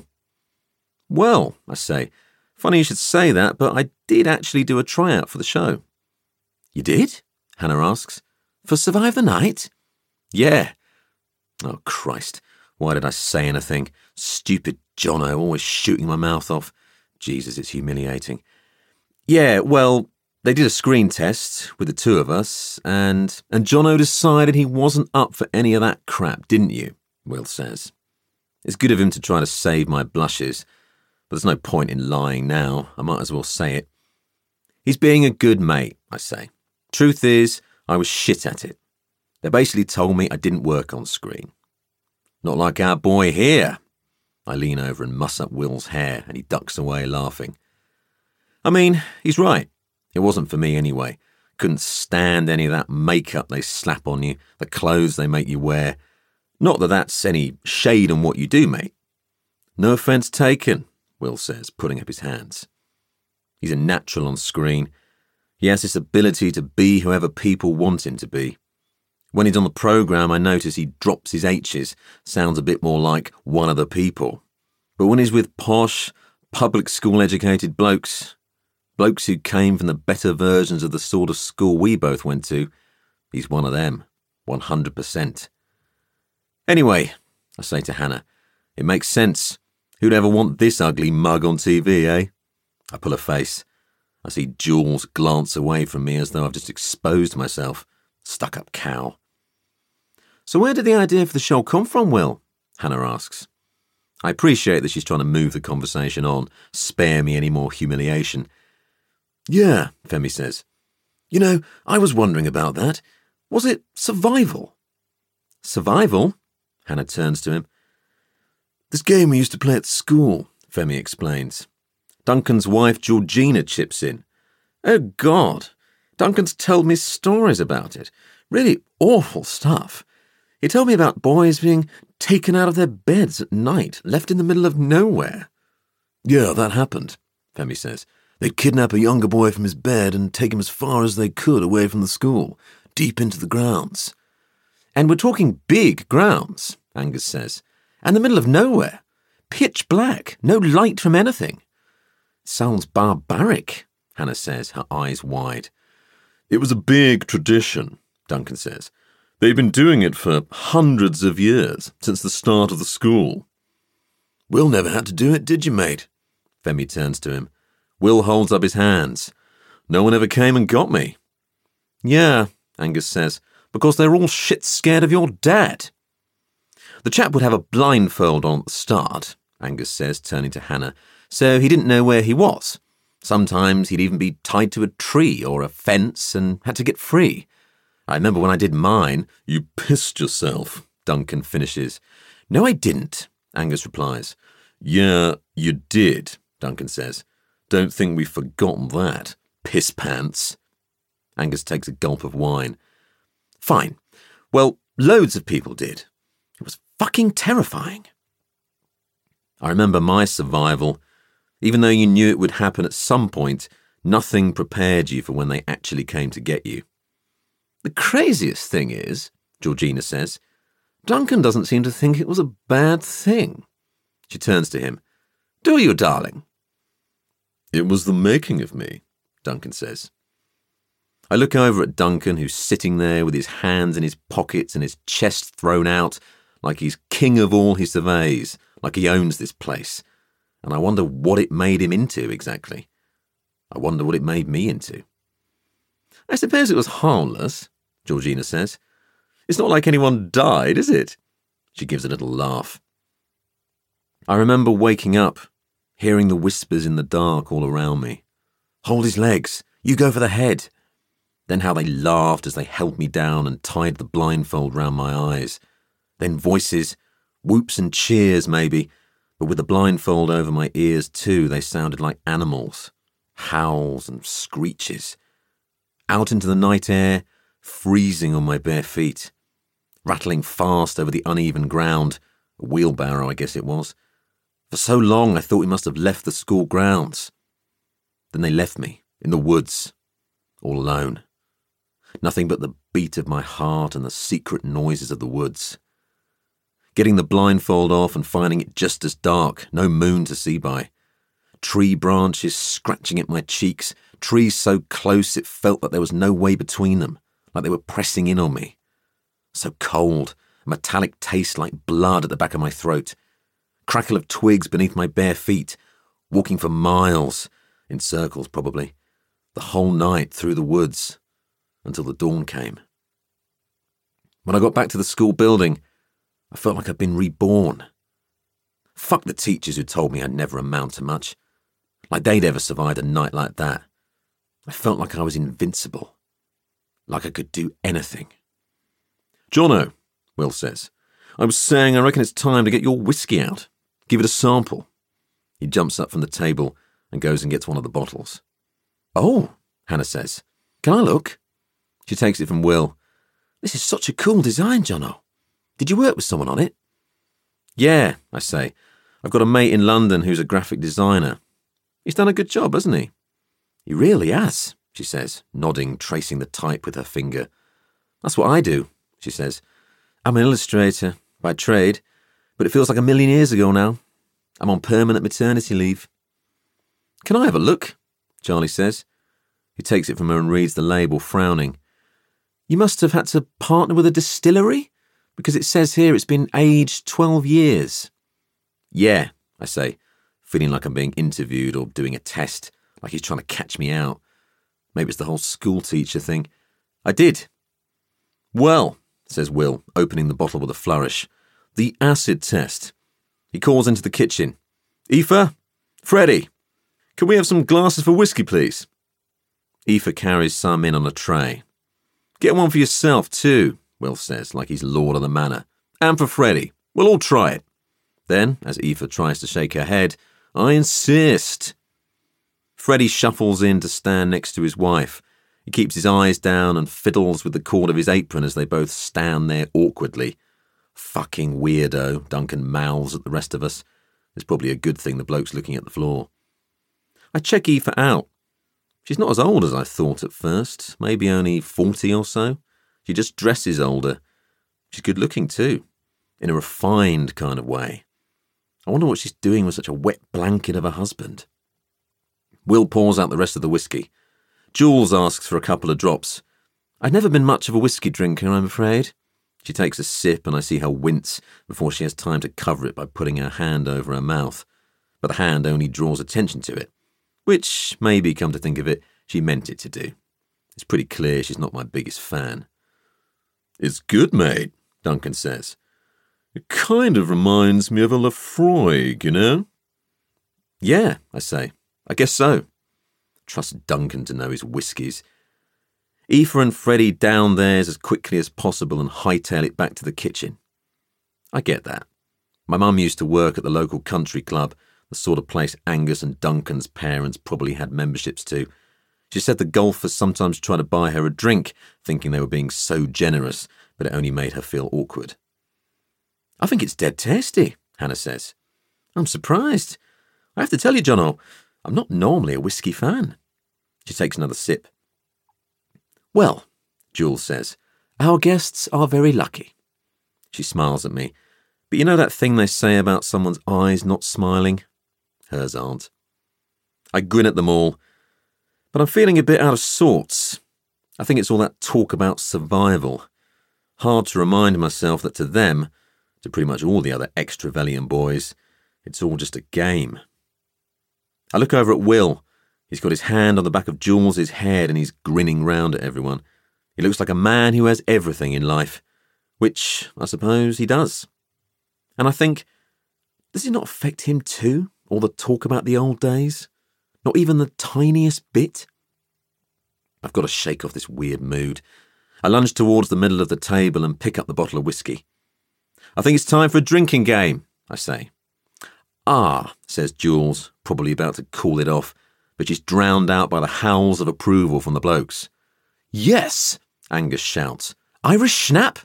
Well, I say, funny you should say that, but I did actually do a tryout for the show. You did? Hannah asks. For Survive the Night? Yeah. Oh, Christ. Why did I say anything? Stupid Jono, always shooting my mouth off. Jesus, it's humiliating. Yeah, well, they did a screen test with the two of us, and Jono decided he wasn't up for any of that crap, didn't you? Will says. It's good of him to try to save my blushes, but there's no point in lying now. I might as well say it. He's being a good mate, I say. Truth is, I was shit at it. They basically told me I didn't work on screen. Not like our boy here. I lean over and muss up Will's hair, and he ducks away laughing. I mean, he's right. It wasn't for me anyway. Couldn't stand any of that makeup they slap on you, the clothes they make you wear. Not that that's any shade on what you do, mate. No offence taken, Will says, putting up his hands. He's a natural on screen. He has this ability to be whoever people want him to be. When he's on the programme, I notice he drops his H's, sounds a bit more like one of the people. But when he's with posh, public school-educated blokes who came from the better versions of the sort of school we both went to, he's one of them, 100%. Anyway, I say to Hannah, it makes sense. Who'd ever want this ugly mug on TV, eh? I pull a face. I see Jules glance away from me as though I've just exposed myself. Stuck-up cow. So where did the idea for the show come from, Will? Hannah asks. I appreciate that she's trying to move the conversation on, spare me any more humiliation. Yeah, Femi says. You know, I was wondering about that. Was it survival? Survival? Hannah turns to him. This game we used to play at school, Femi explains. Duncan's wife Georgina chips in. Oh God, Duncan's told me stories about it. Really awful stuff. He told me about boys being taken out of their beds at night, left in the middle of nowhere. Yeah, that happened, Femi says. They'd kidnap a younger boy from his bed and take him as far as they could away from the school, deep into the grounds. And we're talking big grounds, Angus says. And the middle of nowhere. Pitch black, no light from anything. Sounds barbaric, Hannah says, her eyes wide. It was a big tradition, Duncan says. They've been doing it for hundreds of years, since the start of the school. Will never had to do it, did you, mate? Femi turns to him. Will holds up his hands. No one ever came and got me. Yeah, Angus says, because they're all shit scared of your dad. The chap would have a blindfold on at the start, Angus says, turning to Hannah, so he didn't know where he was. Sometimes he'd even be tied to a tree or a fence and had to get free. I remember when I did mine. You pissed yourself, Duncan finishes. No, I didn't, Angus replies. Yeah, you did, Duncan says. Don't think we've forgotten that. Piss pants. Angus takes a gulp of wine. Fine. Well, loads of people did. It was fucking terrifying. I remember my survival. Even though you knew it would happen at some point, nothing prepared you for when they actually came to get you. The craziest thing is, Georgina says, Duncan doesn't seem to think it was a bad thing. She turns to him. Do you, darling? It was the making of me, Duncan says. I look over at Duncan, who's sitting there with his hands in his pockets and his chest thrown out, like he's king of all he surveys, like he owns this place. And I wonder what it made him into exactly. I wonder what it made me into. I suppose it was harmless, Georgina says. It's not like anyone died, is it? She gives a little laugh. I remember waking up, hearing the whispers in the dark all around me. Hold his legs. You go for the head. Then how they laughed as they held me down and tied the blindfold round my eyes. Then voices, whoops and cheers maybe, but with the blindfold over my ears too, they sounded like animals. Howls and screeches. Out into the night air, freezing on my bare feet. Rattling fast over the uneven ground, a wheelbarrow I guess it was. For so long I thought we must have left the school grounds. Then they left me, in the woods, all alone. Nothing but the beat of my heart and the secret noises of the woods. Getting the blindfold off and finding it just as dark, no moon to see by. Tree branches scratching at my cheeks, trees so close it felt that there was no way between them, like they were pressing in on me. So cold, a metallic taste like blood at the back of my throat. Crackle of twigs beneath my bare feet, walking for miles, in circles probably, the whole night through the woods, until the dawn came. When I got back to the school building, I felt like I'd been reborn. Fuck the teachers who told me I'd never amount to much. Like they'd ever survived a night like that. I felt like I was invincible. Like I could do anything. Jono, Will says, I was saying I reckon it's time to get your whiskey out. Give it a sample. He jumps up from the table and goes and gets one of the bottles. Oh, Hannah says, can I look? She takes it from Will. This is such a cool design, Jono. Did you work with someone on it? Yeah, I say. I've got a mate in London who's a graphic designer. He's done a good job, hasn't he? He really has, she says, nodding, tracing the type with her finger. That's what I do, she says. I'm an illustrator, by trade, but it feels like a million years ago now. I'm on permanent maternity leave. Can I have a look? Charlie says. He takes it from her and reads the label, frowning. You must have had to partner with a distillery? Because it says here it's been aged 12 years. Yeah, I say, feeling like I'm being interviewed or doing a test, like he's trying to catch me out. Maybe it's the whole school teacher thing. I did. Well, says Will, opening the bottle with a flourish, the acid test. He calls into the kitchen. Aoife? Freddie? Can we have some glasses for whiskey, please? Aoife carries some in on a tray. Get one for yourself too, Will says, like he's lord of the manor. And for Freddie. We'll all try it. Then, as Aoife tries to shake her head, I insist. Freddie shuffles in to stand next to his wife. He keeps his eyes down and fiddles with the cord of his apron as they both stand there awkwardly. Fucking weirdo, Duncan mouths at the rest of us. It's probably a good thing the bloke's looking at the floor. I check Aoife out. She's not as old as I thought at first, maybe only 40 or so. She just dresses older. She's good looking too, in a refined kind of way. I wonder what she's doing with such a wet blanket of a husband. Will pours out the rest of the whiskey. Jules asks for a couple of drops. I've never been much of a whiskey drinker, I'm afraid. She takes a sip and I see her wince before she has time to cover it by putting her hand over her mouth. But the hand only draws attention to it, which, maybe, come to think of it, she meant it to do. It's pretty clear she's not my biggest fan. It's good, mate, Duncan says. It kind of reminds me of a Lafroig, you know? Yeah, I say. I guess so. Trust Duncan to know his whiskies. Aoife and Freddie down theirs as quickly as possible and hightail it back to the kitchen. I get that. My mum used to work at the local country club, the sort of place Angus and Duncan's parents probably had memberships to. She said the golfers sometimes tried to buy her a drink, thinking they were being so generous, but it only made her feel awkward. I think it's dead tasty, Hannah says. I'm surprised. I have to tell you, Jono, I'm not normally a whiskey fan. She takes another sip. Well, Jules says, our guests are very lucky. She smiles at me. But you know that thing they say about someone's eyes not smiling? Hers aren't. I grin at them all, but I'm feeling a bit out of sorts. I think it's all that talk about survival. Hard to remind myself that to them, to pretty much all the other ex-Trevelyan boys, it's all just a game. I look over at Will. He's got his hand on the back of Jules' head and he's grinning round at everyone. He looks like a man who has everything in life, which I suppose he does. And I think, does it not affect him too, all the talk about the old days? Not even the tiniest bit? I've got to shake off this weird mood. I lunge towards the middle of the table and pick up the bottle of whiskey. I think it's time for a drinking game, I say. Ah, says Jules, probably about to cool it off, but she's drowned out by the howls of approval from the blokes. Yes, Angus shouts. Irish Schnapps?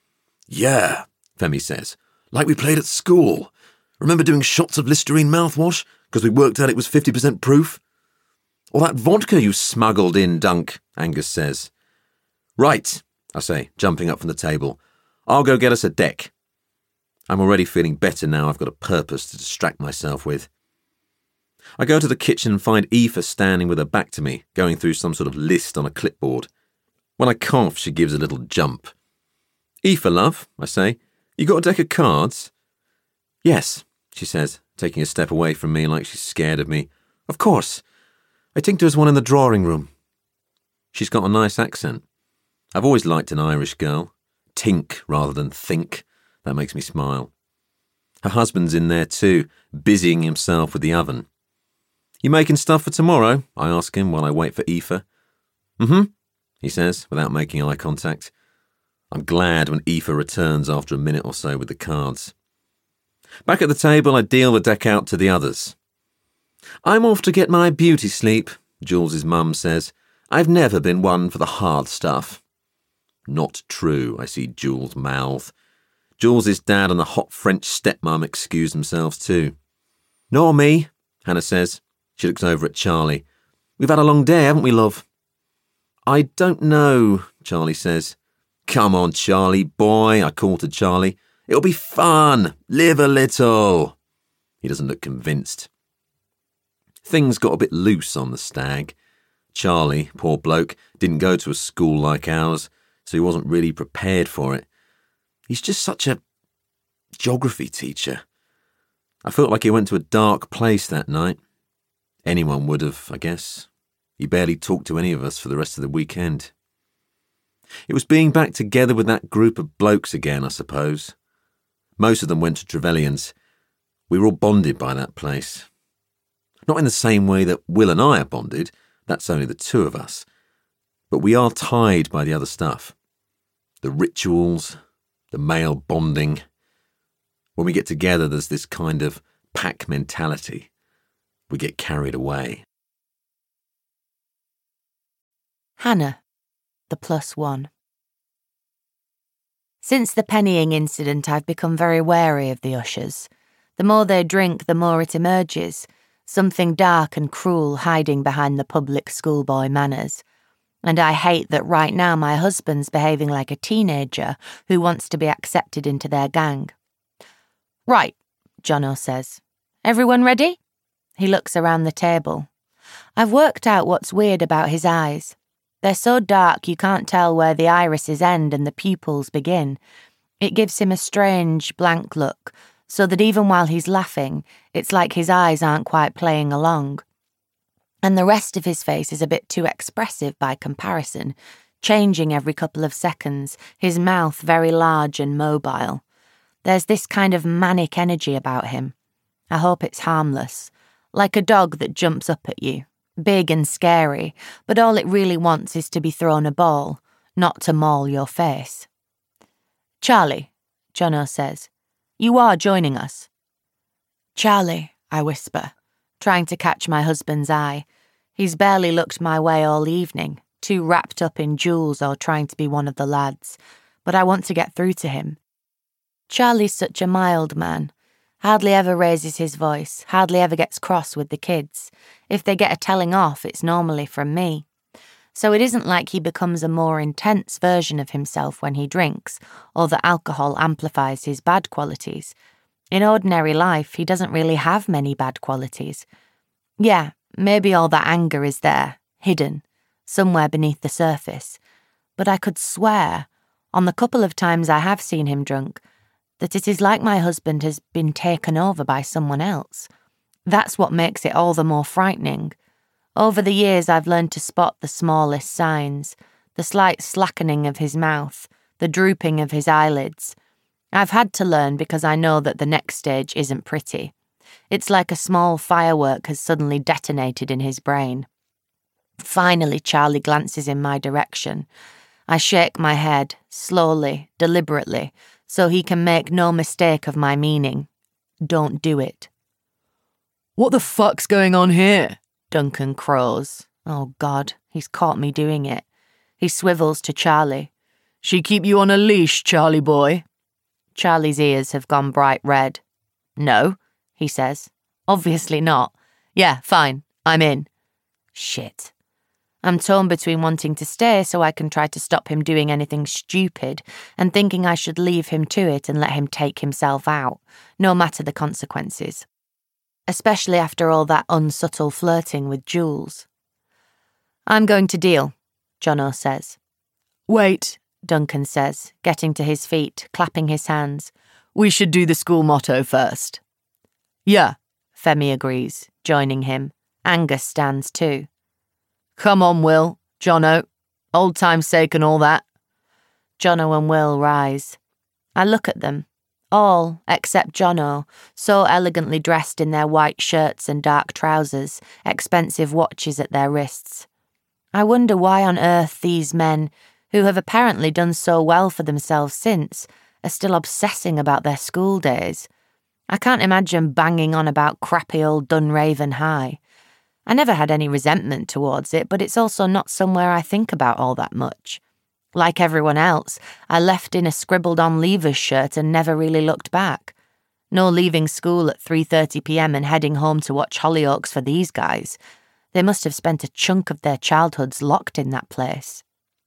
Yeah, Femi says. Like we played at school. Remember doing shots of Listerine mouthwash because we worked out it was 50% proof? Or that vodka you smuggled in, Dunk, Angus says. Right, I say, jumping up from the table. I'll go get us a deck. I'm already feeling better now I've got a purpose to distract myself with. I go to the kitchen and find Aoife standing with her back to me, going through some sort of list on a clipboard. When I cough, she gives a little jump. Aoife, love, I say, you got a deck of cards? Yes, she says, taking a step away from me like she's scared of me. Of course. I think there's one in the drawing room. She's got a nice accent. I've always liked an Irish girl. Tink rather than think. That makes me smile. Her husband's in there too, busying himself with the oven. You making stuff for tomorrow? I ask him while I wait for Aoife. Mm-hmm, he says, without making eye contact. I'm glad when Aoife returns after a minute or so with the cards. Back at the table, I deal the deck out to the others. I'm off to get my beauty sleep, Jules' mum says. I've never been one for the hard stuff. Not true, I see Jules mouth. Jules' dad and the hot French stepmum excuse themselves too. Nor me, Hannah says. She looks over at Charlie. We've had a long day, haven't we, love? I don't know, Charlie says. Come on, Charlie, boy, I call to Charlie. It'll be fun. Live a little. He doesn't look convinced. Things got a bit loose on the stag. Charlie, poor bloke, didn't go to a school like ours, so he wasn't really prepared for it. He's just such a geography teacher. I felt like he went to a dark place that night. Anyone would have, I guess. He barely talked to any of us for the rest of the weekend. It was being back together with that group of blokes again, I suppose. Most of them went to Trevelyan's. We were all bonded by that place. Not in the same way that Will and I are bonded. That's only the two of us. But we are tied by the other stuff. The rituals, the male bonding. When we get together, there's this kind of pack mentality. We get carried away. Hannah, the +1. Since the pennying incident, I've become very wary of the ushers. The more they drink, the more it emerges, something dark and cruel hiding behind the public schoolboy manners. And I hate that right now my husband's behaving like a teenager who wants to be accepted into their gang. Right, Jono says. Everyone ready? He looks around the table. I've worked out what's weird about his eyes. They're so dark you can't tell where the irises end and the pupils begin. It gives him a strange, blank look, so that even while he's laughing, it's like his eyes aren't quite playing along. And the rest of his face is a bit too expressive by comparison, changing every couple of seconds, his mouth very large and mobile. There's this kind of manic energy about him. I hope it's harmless, like a dog that jumps up at you. Big and scary, but all it really wants is to be thrown a ball, not to maul your face. Charlie, Jono says, you are joining us. Charlie, I whisper, trying to catch my husband's eye. He's barely looked my way all evening, too wrapped up in Jules or trying to be one of the lads, but I want to get through to him. Charlie's such a mild man. Hardly ever raises his voice, hardly ever gets cross with the kids. If they get a telling off, it's normally from me. So it isn't like he becomes a more intense version of himself when he drinks, or that alcohol amplifies his bad qualities. In ordinary life, he doesn't really have many bad qualities. Yeah, maybe all that anger is there, hidden, somewhere beneath the surface. But I could swear, on the couple of times I have seen him drunk, that it is like my husband has been taken over by someone else. That's what makes it all the more frightening. Over the years, I've learned to spot the smallest signs, the slight slackening of his mouth, the drooping of his eyelids. I've had to learn because I know that the next stage isn't pretty. It's like a small firework has suddenly detonated in his brain. Finally, Charlie glances in my direction. I shake my head, slowly, deliberately, so he can make no mistake of my meaning. Don't do it. What the fuck's going on here? Duncan crows. Oh God, he's caught me doing it. He swivels to Charlie. She keep you on a leash, Charlie boy? Charlie's ears have gone bright red. No, he says. Obviously not. Yeah, fine, I'm in. Shit. I'm torn between wanting to stay so I can try to stop him doing anything stupid and thinking I should leave him to it and let him take himself out, no matter the consequences. Especially after all that unsubtle flirting with Jules. I'm going to deal, Jono says. Wait, Duncan says, getting to his feet, clapping his hands. We should do the school motto first. Yeah, Femi agrees, joining him. Angus stands too. Come on, Will, Jono. Old time's sake and all that. Jono and Will rise. I look at them. All, except Jono, so elegantly dressed in their white shirts and dark trousers, expensive watches at their wrists. I wonder why on earth these men, who have apparently done so well for themselves since, are still obsessing about their school days. I can't imagine banging on about crappy old Dunraven High. I never had any resentment towards it, but it's also not somewhere I think about all that much. Like everyone else, I left in a scribbled-on leavers shirt and never really looked back. No leaving school at 3:30 p.m. and heading home to watch Hollyoaks for these guys. They must have spent a chunk of their childhoods locked in that place.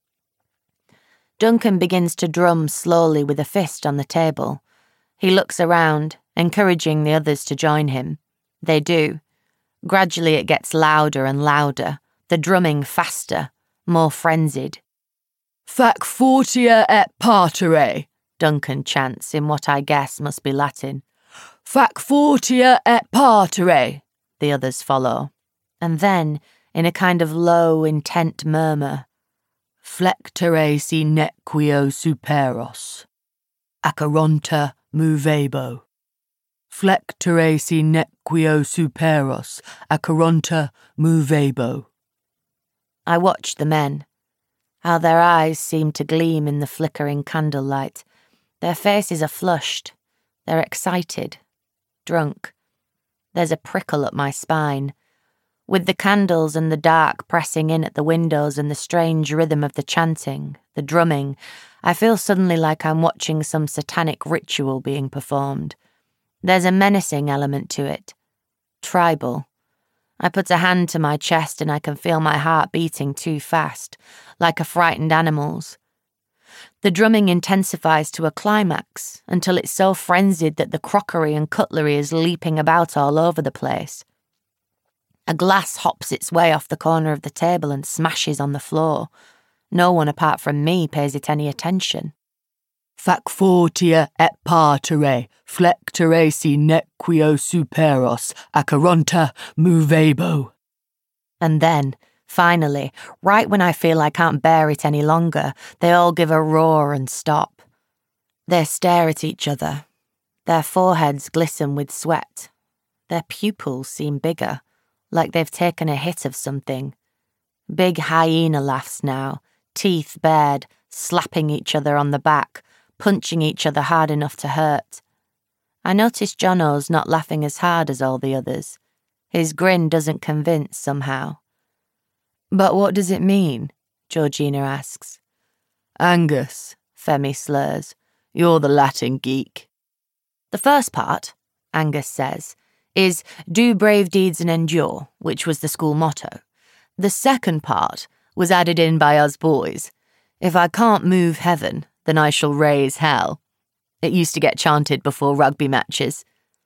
Duncan begins to drum slowly with a fist on the table. He looks around, encouraging the others to join him. They do. Gradually it gets louder and louder, the drumming faster, more frenzied. Fac fortia et partere, Duncan chants in what I guess must be Latin. Fac fortia et partere, the others follow. And then, in a kind of low, intent murmur, Flectere si nequio superos, acheronta movebo. Flectere si nequio superos, acheronta movebo. I watch the men. how their eyes seem to gleam in the flickering candlelight. Their faces are flushed. They're excited, drunk. There's a prickle up my spine. With the candles and the dark pressing in at the windows and the strange rhythm of the chanting, the drumming, I feel suddenly like I'm watching some satanic ritual being performed. There's a menacing element to it. Tribal. I put a hand to my chest and I can feel my heart beating too fast, like a frightened animal's. The drumming intensifies to a climax until it's so frenzied that the crockery and cutlery is leaping about all over the place. A glass hops its way off the corner of the table and smashes on the floor. No one apart from me pays it any attention. Fac fortia et partere, flectere si nequio superos, acaronta movebo. And then, finally, right when I feel I can't bear it any longer, they all give a roar and stop. They stare at each other. Their foreheads glisten with sweat. Their pupils seem bigger, like they've taken a hit of something. Big hyena laughs now, teeth bared, slapping each other on the back, punching each other hard enough to hurt. I notice Jono's not laughing as hard as all the others. His grin doesn't convince somehow. But what does it mean? Georgina asks. Angus, Femi slurs. You're the Latin geek. The first part, Angus says, is do brave deeds and endure, which was the school motto. The second part was added in by us boys. If I can't move heaven, then I shall raise hell. It used to get chanted before rugby matches.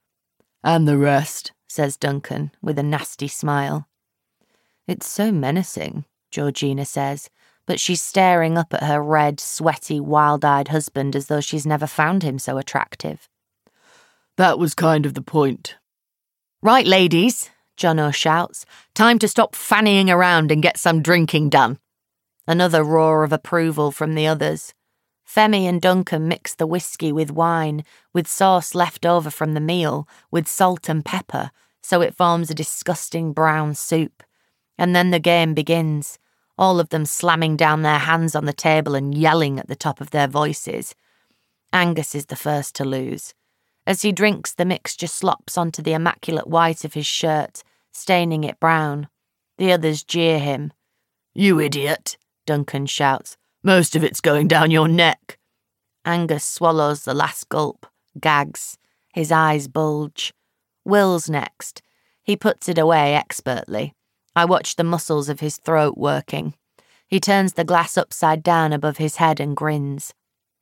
And the rest, says Duncan, with a nasty smile. It's so menacing, Georgina says, but she's staring up at her red, sweaty, wild-eyed husband as though she's never found him so attractive. That was kind of the point. Right, ladies, Jono shouts. Time to stop fannying around and get some drinking done. Another roar of approval from the others. Femi and Duncan mix the whiskey with wine, with sauce left over from the meal, with salt and pepper, so it forms a disgusting brown soup. And then the game begins, all of them slamming down their hands on the table and yelling at the top of their voices. Angus is the first to lose. As he drinks, the mixture slops onto the immaculate white of his shirt, staining it brown. The others jeer him. You idiot, Duncan shouts. Most of it's going down your neck. Angus swallows the last gulp, gags. His eyes bulge. Will's next. He puts it away expertly. I watch the muscles of his throat working. He turns the glass upside down above his head and grins.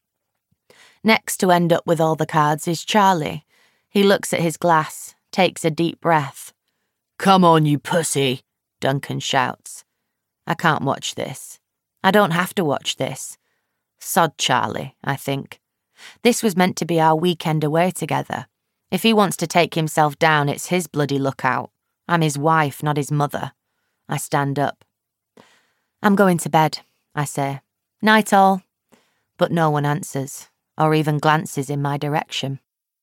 Next to end up with all the cards is Charlie. He looks at his glass, takes a deep breath. Come on, you pussy, Duncan shouts. I can't watch this. I don't have to watch this. Sod Charlie, I think. This was meant to be our weekend away together. If he wants to take himself down, it's his bloody lookout. I'm his wife, not his mother. I stand up. I'm going to bed, I say. Night all. But no one answers, or even glances in my direction.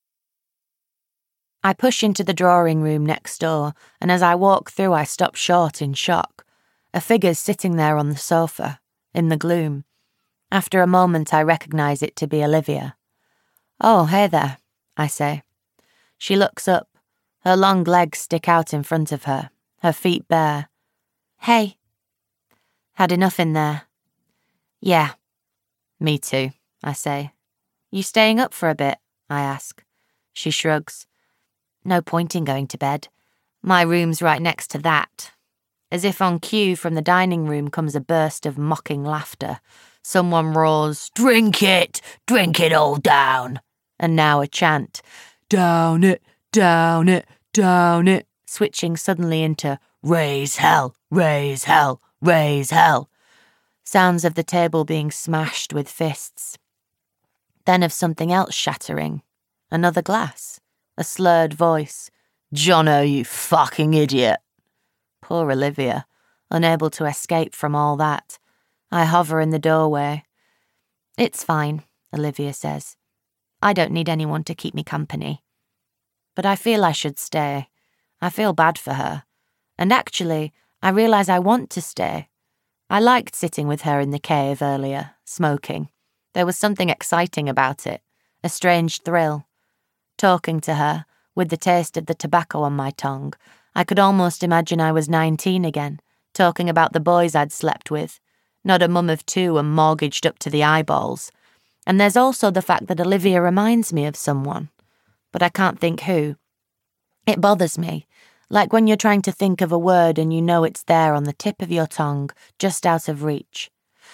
I push into the drawing room next door, and as I walk through I stop short in shock. A figure's sitting there on the sofa, in the gloom. After a moment I recognise it to be Olivia. Oh, hey there, I say. She looks up. Her long legs stick out in front of her, her feet bare. Hey. Had enough in there? Yeah. Me too, I say. You staying up for a bit? I ask. She shrugs. No point in going to bed. My room's right next to that. As if on cue from the dining room comes a burst of mocking laughter. Someone roars, drink it all down. And now a chant, down it, down it, down it, switching suddenly into raise hell, raise hell, raise hell. Sounds of the table being smashed with fists. Then of something else shattering. Another glass. A slurred voice. Jono, you fucking idiot. Poor Olivia, unable to escape from all that. I hover in the doorway. It's fine, Olivia says. I don't need anyone to keep me company. But I feel I should stay. I feel bad for her. And actually, I realise I want to stay. I liked sitting with her in the cave earlier, smoking. There was something exciting about it, a strange thrill. Talking to her, with the taste of the tobacco on my tongue, I could almost imagine I was 19 again, talking about the boys I'd slept with, not a mum of 2 and mortgaged up to the eyeballs. And there's also the fact that Olivia reminds me of someone, but I can't think who. It bothers me, like when you're trying to think of a word and you know it's there on the tip of your tongue, just out of reach.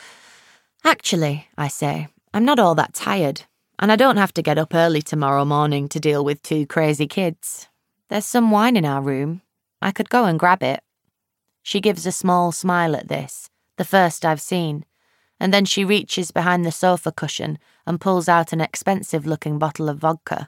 Actually, I say, I'm not all that tired, and I don't have to get up early tomorrow morning to deal with 2 crazy kids. There's some wine in our room. I could go and grab it. She gives a small smile at this, the first I've seen, and then she reaches behind the sofa cushion and pulls out an expensive-looking bottle of vodka.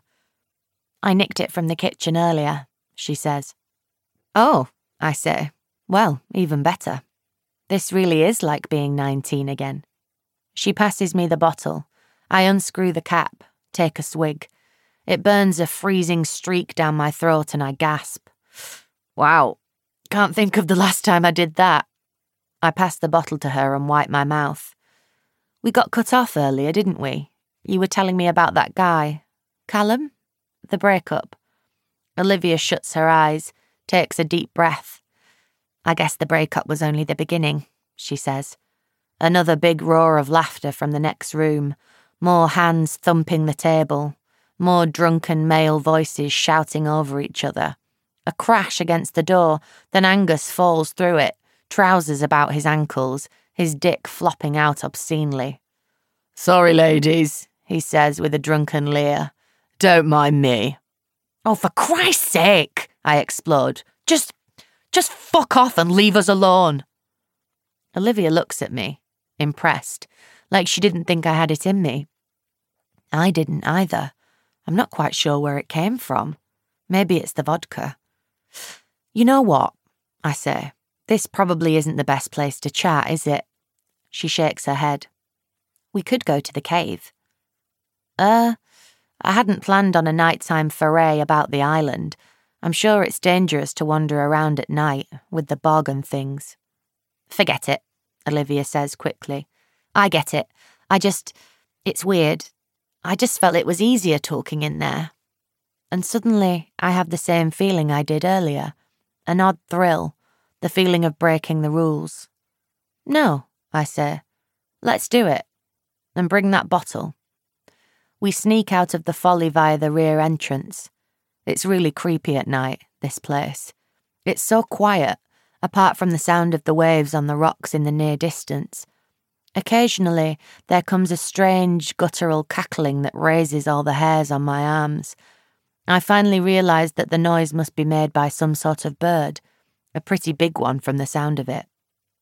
I nicked it from the kitchen earlier, she says. Oh, I say. Well, even better. This really is like being 19 again. She passes me the bottle. I unscrew the cap, take a swig. It burns a freezing streak down my throat and I gasp. Wow, can't think of the last time I did that. I pass the bottle to her and wipe my mouth. We got cut off earlier, didn't we? You were telling me about that guy. Callum? The breakup. Olivia shuts her eyes, takes a deep breath. I guess the breakup was only the beginning, she says. Another big roar of laughter from the next room, more hands thumping the table, more drunken male voices shouting over each other. A crash against the door, then Angus falls through it, trousers about his ankles, his dick flopping out obscenely. Sorry, ladies, he says with a drunken leer. Don't mind me. Oh, for Christ's sake, I explode. Just fuck off and leave us alone. Olivia looks at me, impressed, like she didn't think I had it in me. I didn't either. I'm not quite sure where it came from. Maybe it's the vodka. You know what? I say. This probably isn't the best place to chat, is it? She shakes her head. We could go to the cave. I hadn't planned on a nighttime foray about the island. I'm sure it's dangerous to wander around at night, with the bog and things. Forget it, Olivia says quickly. I get it. It's weird. I just felt it was easier talking in there. And suddenly, I have the same feeling I did earlier. An odd thrill, the feeling of breaking the rules. No, I say. Let's do it. And bring that bottle. We sneak out of the folly via the rear entrance. It's really creepy at night, this place. It's so quiet, apart from the sound of the waves on the rocks in the near distance. Occasionally, there comes a strange, guttural cackling that raises all the hairs on my arms. I finally realise that the noise must be made by some sort of bird, a pretty big one from the sound of it.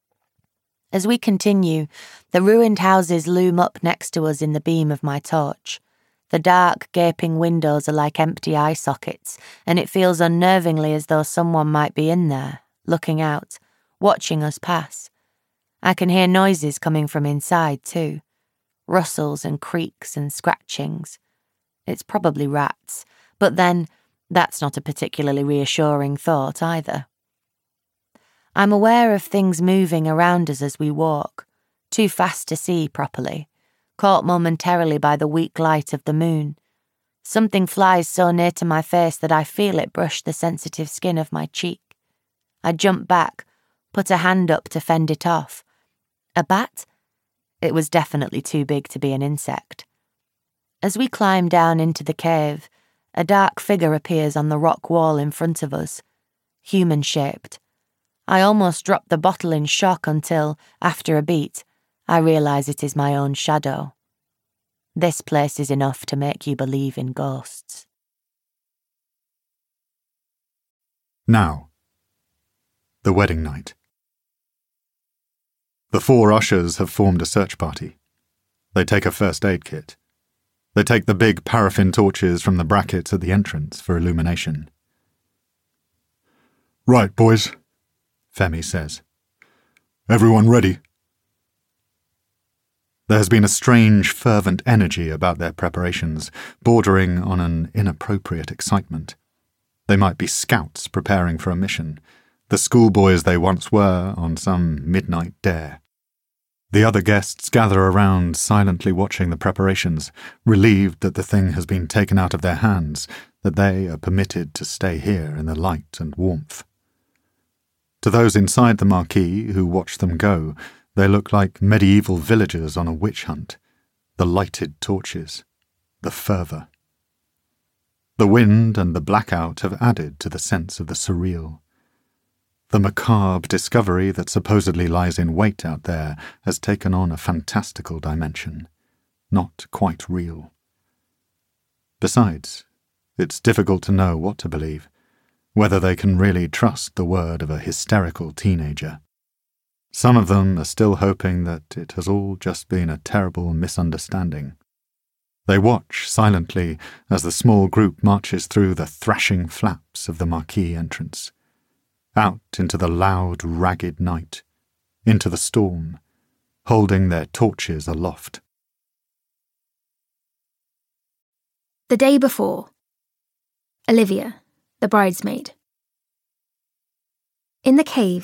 As we continue, the ruined houses loom up next to us in the beam of my torch. The dark, gaping windows are like empty eye sockets, and it feels unnervingly as though someone might be in there, looking out, watching us pass. I can hear noises coming from inside, too. Rustles and creaks and scratchings. It's probably rats, but then, that's not a particularly reassuring thought either. I'm aware of things moving around us as we walk, too fast to see properly, caught momentarily by the weak light of the moon. Something flies so near to my face that I feel it brush the sensitive skin of my cheek. I jump back, put a hand up to fend it off. A bat? It was definitely too big to be an insect. As we climb down into the cave, a dark figure appears on the rock wall in front of us, human-shaped. I almost drop the bottle in shock until, after a beat, I realise it is my own shadow. This place is enough to make you believe in ghosts. Now, the wedding night. The 4 ushers have formed a search party. They take a first aid kit. They take the big paraffin torches from the brackets at the entrance for illumination. Right, boys, Femi says. Everyone ready? There has been a strange, fervent energy about their preparations, bordering on an inappropriate excitement. They might be scouts preparing for a mission, the schoolboys they once were on some midnight dare. The other guests gather around, silently watching the preparations, relieved that the thing has been taken out of their hands, that they are permitted to stay here in the light and warmth. To those inside the marquee who watch them go, they look like medieval villagers on a witch hunt. The lighted torches, the fervour. The wind and the blackout have added to the sense of the surreal. The macabre discovery that supposedly lies in wait out there has taken on a fantastical dimension, not quite real. Besides, it's difficult to know what to believe, whether they can really trust the word of a hysterical teenager. Some of them are still hoping that it has all just been a terrible misunderstanding. They watch silently as the small group marches through the thrashing flaps of the marquee entrance, out into the loud, ragged night, into the storm, holding their torches aloft. The day before. Olivia, the bridesmaid. In the cave,